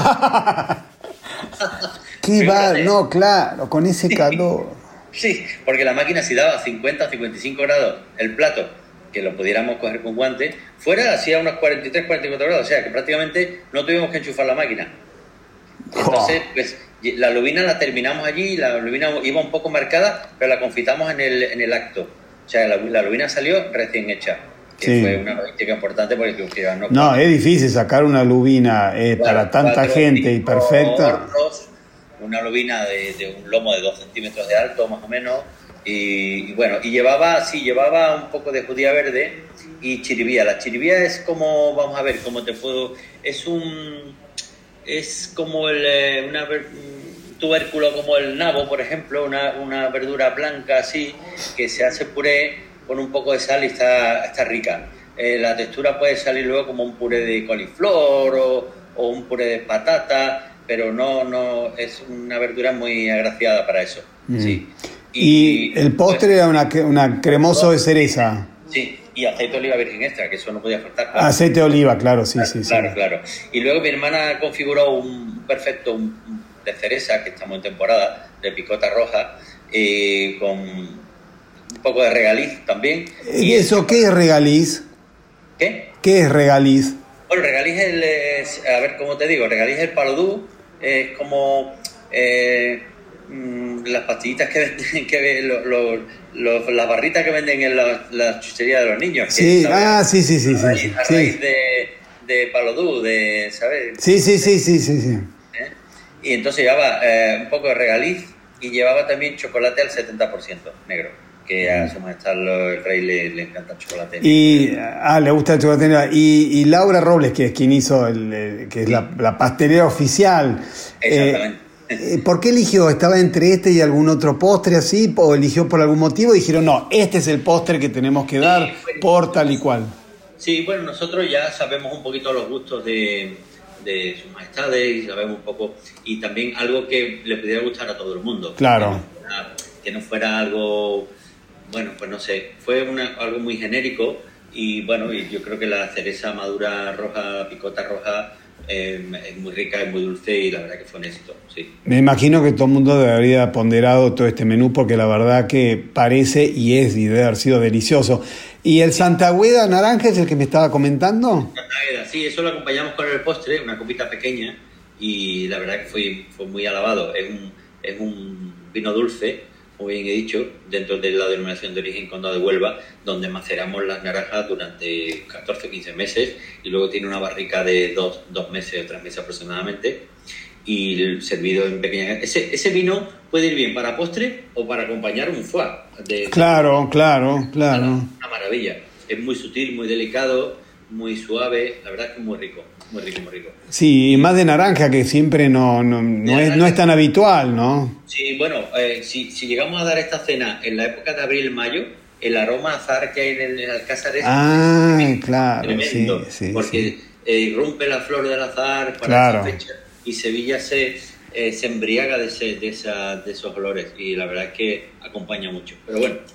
S2: ¿Qué va? No, claro, con ese calor.
S5: Sí, porque la máquina si daba cincuenta o cincuenta y cinco grados el plato, que lo pudiéramos coger con guantes, fuera hacía unos cuarenta y tres, cuarenta y cuatro grados, o sea que prácticamente no tuvimos que enchufar la máquina. Entonces, pues la lubina la terminamos allí, la lubina iba un poco marcada, pero la confitamos en el, en el acto. O sea, la, la lubina salió recién hecha, que sí. Fue una logística importante porque... Que no,
S2: no, es difícil sacar una lubina eh, claro, para tanta gente y perfecta.
S5: Hornos, una lubina de, de un lomo de dos centímetros de alto, más o menos, y, y bueno, y llevaba, sí, llevaba un poco de judía verde y chiribía. La chiribía es como, vamos a ver, cómo te puedo... Es un... Es como el, una, un tubérculo como el nabo, por ejemplo, una, una verdura blanca así, que se hace puré con un poco de sal y está, está rica. Eh, la textura puede salir luego como un puré de coliflor o, o un puré de patata, pero no, no es una verdura muy agraciada para eso. Mm. Sí.
S2: Y, y el postre pues, era una, una cremoso de cereza.
S5: Sí, y aceite de oliva virgen extra, que eso no podía faltar.
S2: Claro. Aceite de oliva, claro, sí,
S5: claro,
S2: sí.
S5: Claro,
S2: sí.
S5: claro. Y luego mi hermana configuró un perfecto un, de cereza, que estamos en temporada, de picota roja, eh, con un poco de regaliz también.
S2: ¿Y eso qué es regaliz?
S5: ¿Qué?
S2: ¿Qué es regaliz?
S5: Bueno, regaliz es, el, es, a ver, ¿cómo te digo? Regaliz es el palodú, es como... Eh, las pastillitas que venden, que lo, lo, lo, las barritas que venden en la, la chuchería de los niños.
S2: Sí,
S5: ¿sabes?
S2: ah, sí, sí, sí.
S5: A raíz,
S2: sí,
S5: a
S2: sí.
S5: raíz de, de palodú, de, ¿sabes?
S2: Sí, sí, sí, sí, sí, sí.
S5: ¿Eh? Y entonces llevaba eh, un poco de regaliz y llevaba también chocolate al setenta por ciento negro, que a su majestad el rey le, le encanta el chocolate.
S2: Y, ah, le gusta el chocolate negro. Y, y Laura Robles, que es quien hizo, el, el que es sí. la, la pastelera oficial.
S5: Exactamente.
S2: Eh, ¿Por qué eligió? ¿Estaba entre este y algún otro postre así? ¿O eligió por algún motivo? Y dijeron, no, este es el postre que tenemos que dar, sí, bueno, por tal y cual.
S5: Sí, bueno, nosotros ya sabemos un poquito los gustos de, de sus majestades y sabemos un poco, y también algo que le pudiera gustar a todo el mundo.
S2: Claro.
S5: Que no fuera, que no fuera algo, bueno, pues no sé, fue una, algo muy genérico y bueno, y yo creo que la cereza madura roja, picota roja, Eh, es muy rica, es muy dulce y la verdad que fue un éxito, sí.
S2: Me imagino que todo el mundo debería haber ponderado todo este menú porque la verdad que parece y es y debe haber sido delicioso. ¿Y el Santa Agüeda naranja es el que me estaba comentando?
S5: Santa Agüeda, sí, eso lo acompañamos con el postre, una copita pequeña y la verdad que fue, fue muy alabado. Es un, es un vino dulce, como bien he dicho, dentro de la denominación de origen Condado de Huelva, donde maceramos las naranjas durante catorce o quince meses y luego tiene una barrica de dos, dos meses o tres meses aproximadamente y servido en pequeñas... Ese, ese vino puede ir bien para postre o para acompañar un foie. De,
S2: claro, claro, claro.
S5: Una, una maravilla. Es muy sutil, muy delicado, muy suave, la verdad es que es muy rico. Muy rico, muy rico.
S2: Sí, y más de naranja, que siempre no, no, no, es, no es tan habitual, ¿no?
S5: Sí, bueno, eh, si, si llegamos a dar esta cena en la época de abril-mayo, el aroma azar que hay en el, en el Alcázar es
S2: ah,
S5: tremendo,
S2: claro,
S5: tremendo,
S2: sí, sí,
S5: porque
S2: sí.
S5: Eh, irrumpe la flor del azar para
S2: claro.
S5: esa fecha y Sevilla se, eh, se embriaga de, ese, de, esa, de esos olores y la verdad es que acompaña mucho, pero bueno.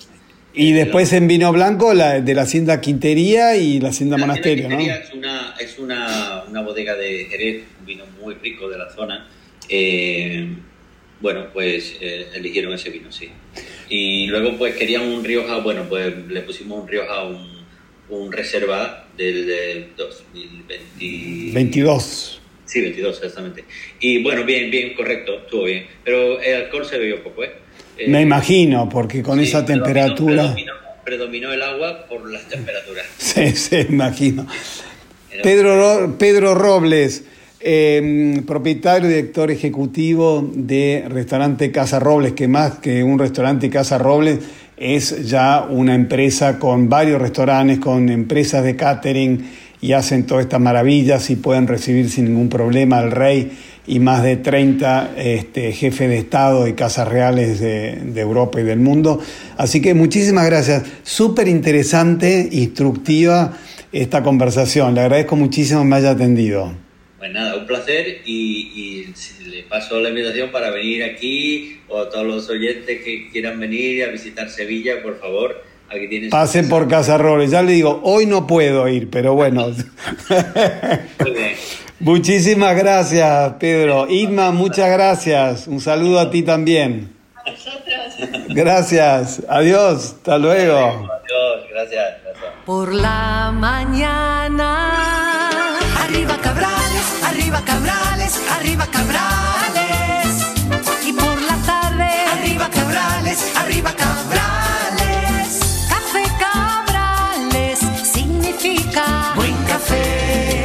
S2: Y después en vino blanco, la, de la Hacienda Quintería y la Hacienda
S5: la
S2: Monasterio,
S5: Quintería,
S2: ¿no?
S5: Es, una, es una, una bodega de Jerez, un vino muy rico de la zona. Eh, bueno, pues eh, eligieron ese vino, sí. Y luego pues querían un Rioja, bueno, pues le pusimos un Rioja, un, un Reserva del, del dos mil veinte...
S2: veintidós.
S5: Sí, veintidós, exactamente. Y bueno, bien, bien, correcto, estuvo bien. Pero el alcohol se bebió poco, ¿eh?
S2: Me imagino, porque con sí, esa temperatura...
S5: Predominó, predominó el agua por las temperaturas.
S2: Sí, se imagino. Pedro, Pedro Robles, eh, propietario y director ejecutivo de Restaurante Casa Robles, que más que un restaurante Casa Robles es ya una empresa con varios restaurantes, con empresas de catering, y hacen todas estas maravillas y pueden recibir sin ningún problema al rey y más de treinta este, jefes de Estado y casas reales de, de Europa y del mundo. Así que muchísimas gracias. Súper interesante, instructiva esta conversación. Le agradezco muchísimo que me haya atendido.
S5: Pues nada, un placer y, y le paso la invitación para venir aquí, o a todos los oyentes que quieran venir a visitar Sevilla, por favor. Aquí tienes.
S2: Pasen por Casa Robles. Ya le digo, hoy no puedo ir, pero bueno.
S5: Muy bien.
S2: Muchísimas gracias, Pedro. Isma, muchas gracias. Un saludo a ti también.
S6: A vosotros.
S2: Gracias. Adiós. Hasta luego.
S5: Adiós. Gracias. Gracias.
S4: Por la mañana, arriba Cabrales, arriba Cabrales, arriba Cabrales. Y por la tarde, arriba Cabrales, arriba Cabrales. Café Cabrales significa buen café.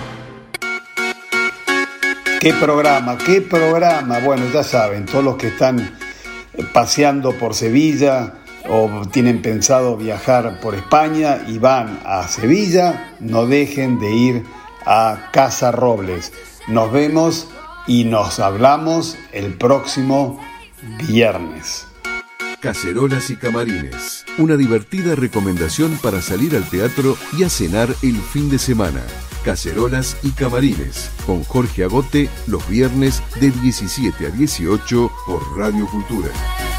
S2: ¿Qué programa? ¿Qué programa? Bueno, ya saben, todos los que están paseando por Sevilla o tienen pensado viajar por España y van a Sevilla, no dejen de ir a Casa Robles. Nos vemos y nos hablamos el próximo viernes.
S7: Cacerolas y camarines, una divertida recomendación para salir al teatro y a cenar el fin de semana. Cacerolas y camarines, con Jorge Agote, los viernes de diecisiete a dieciocho por Radio Cultura.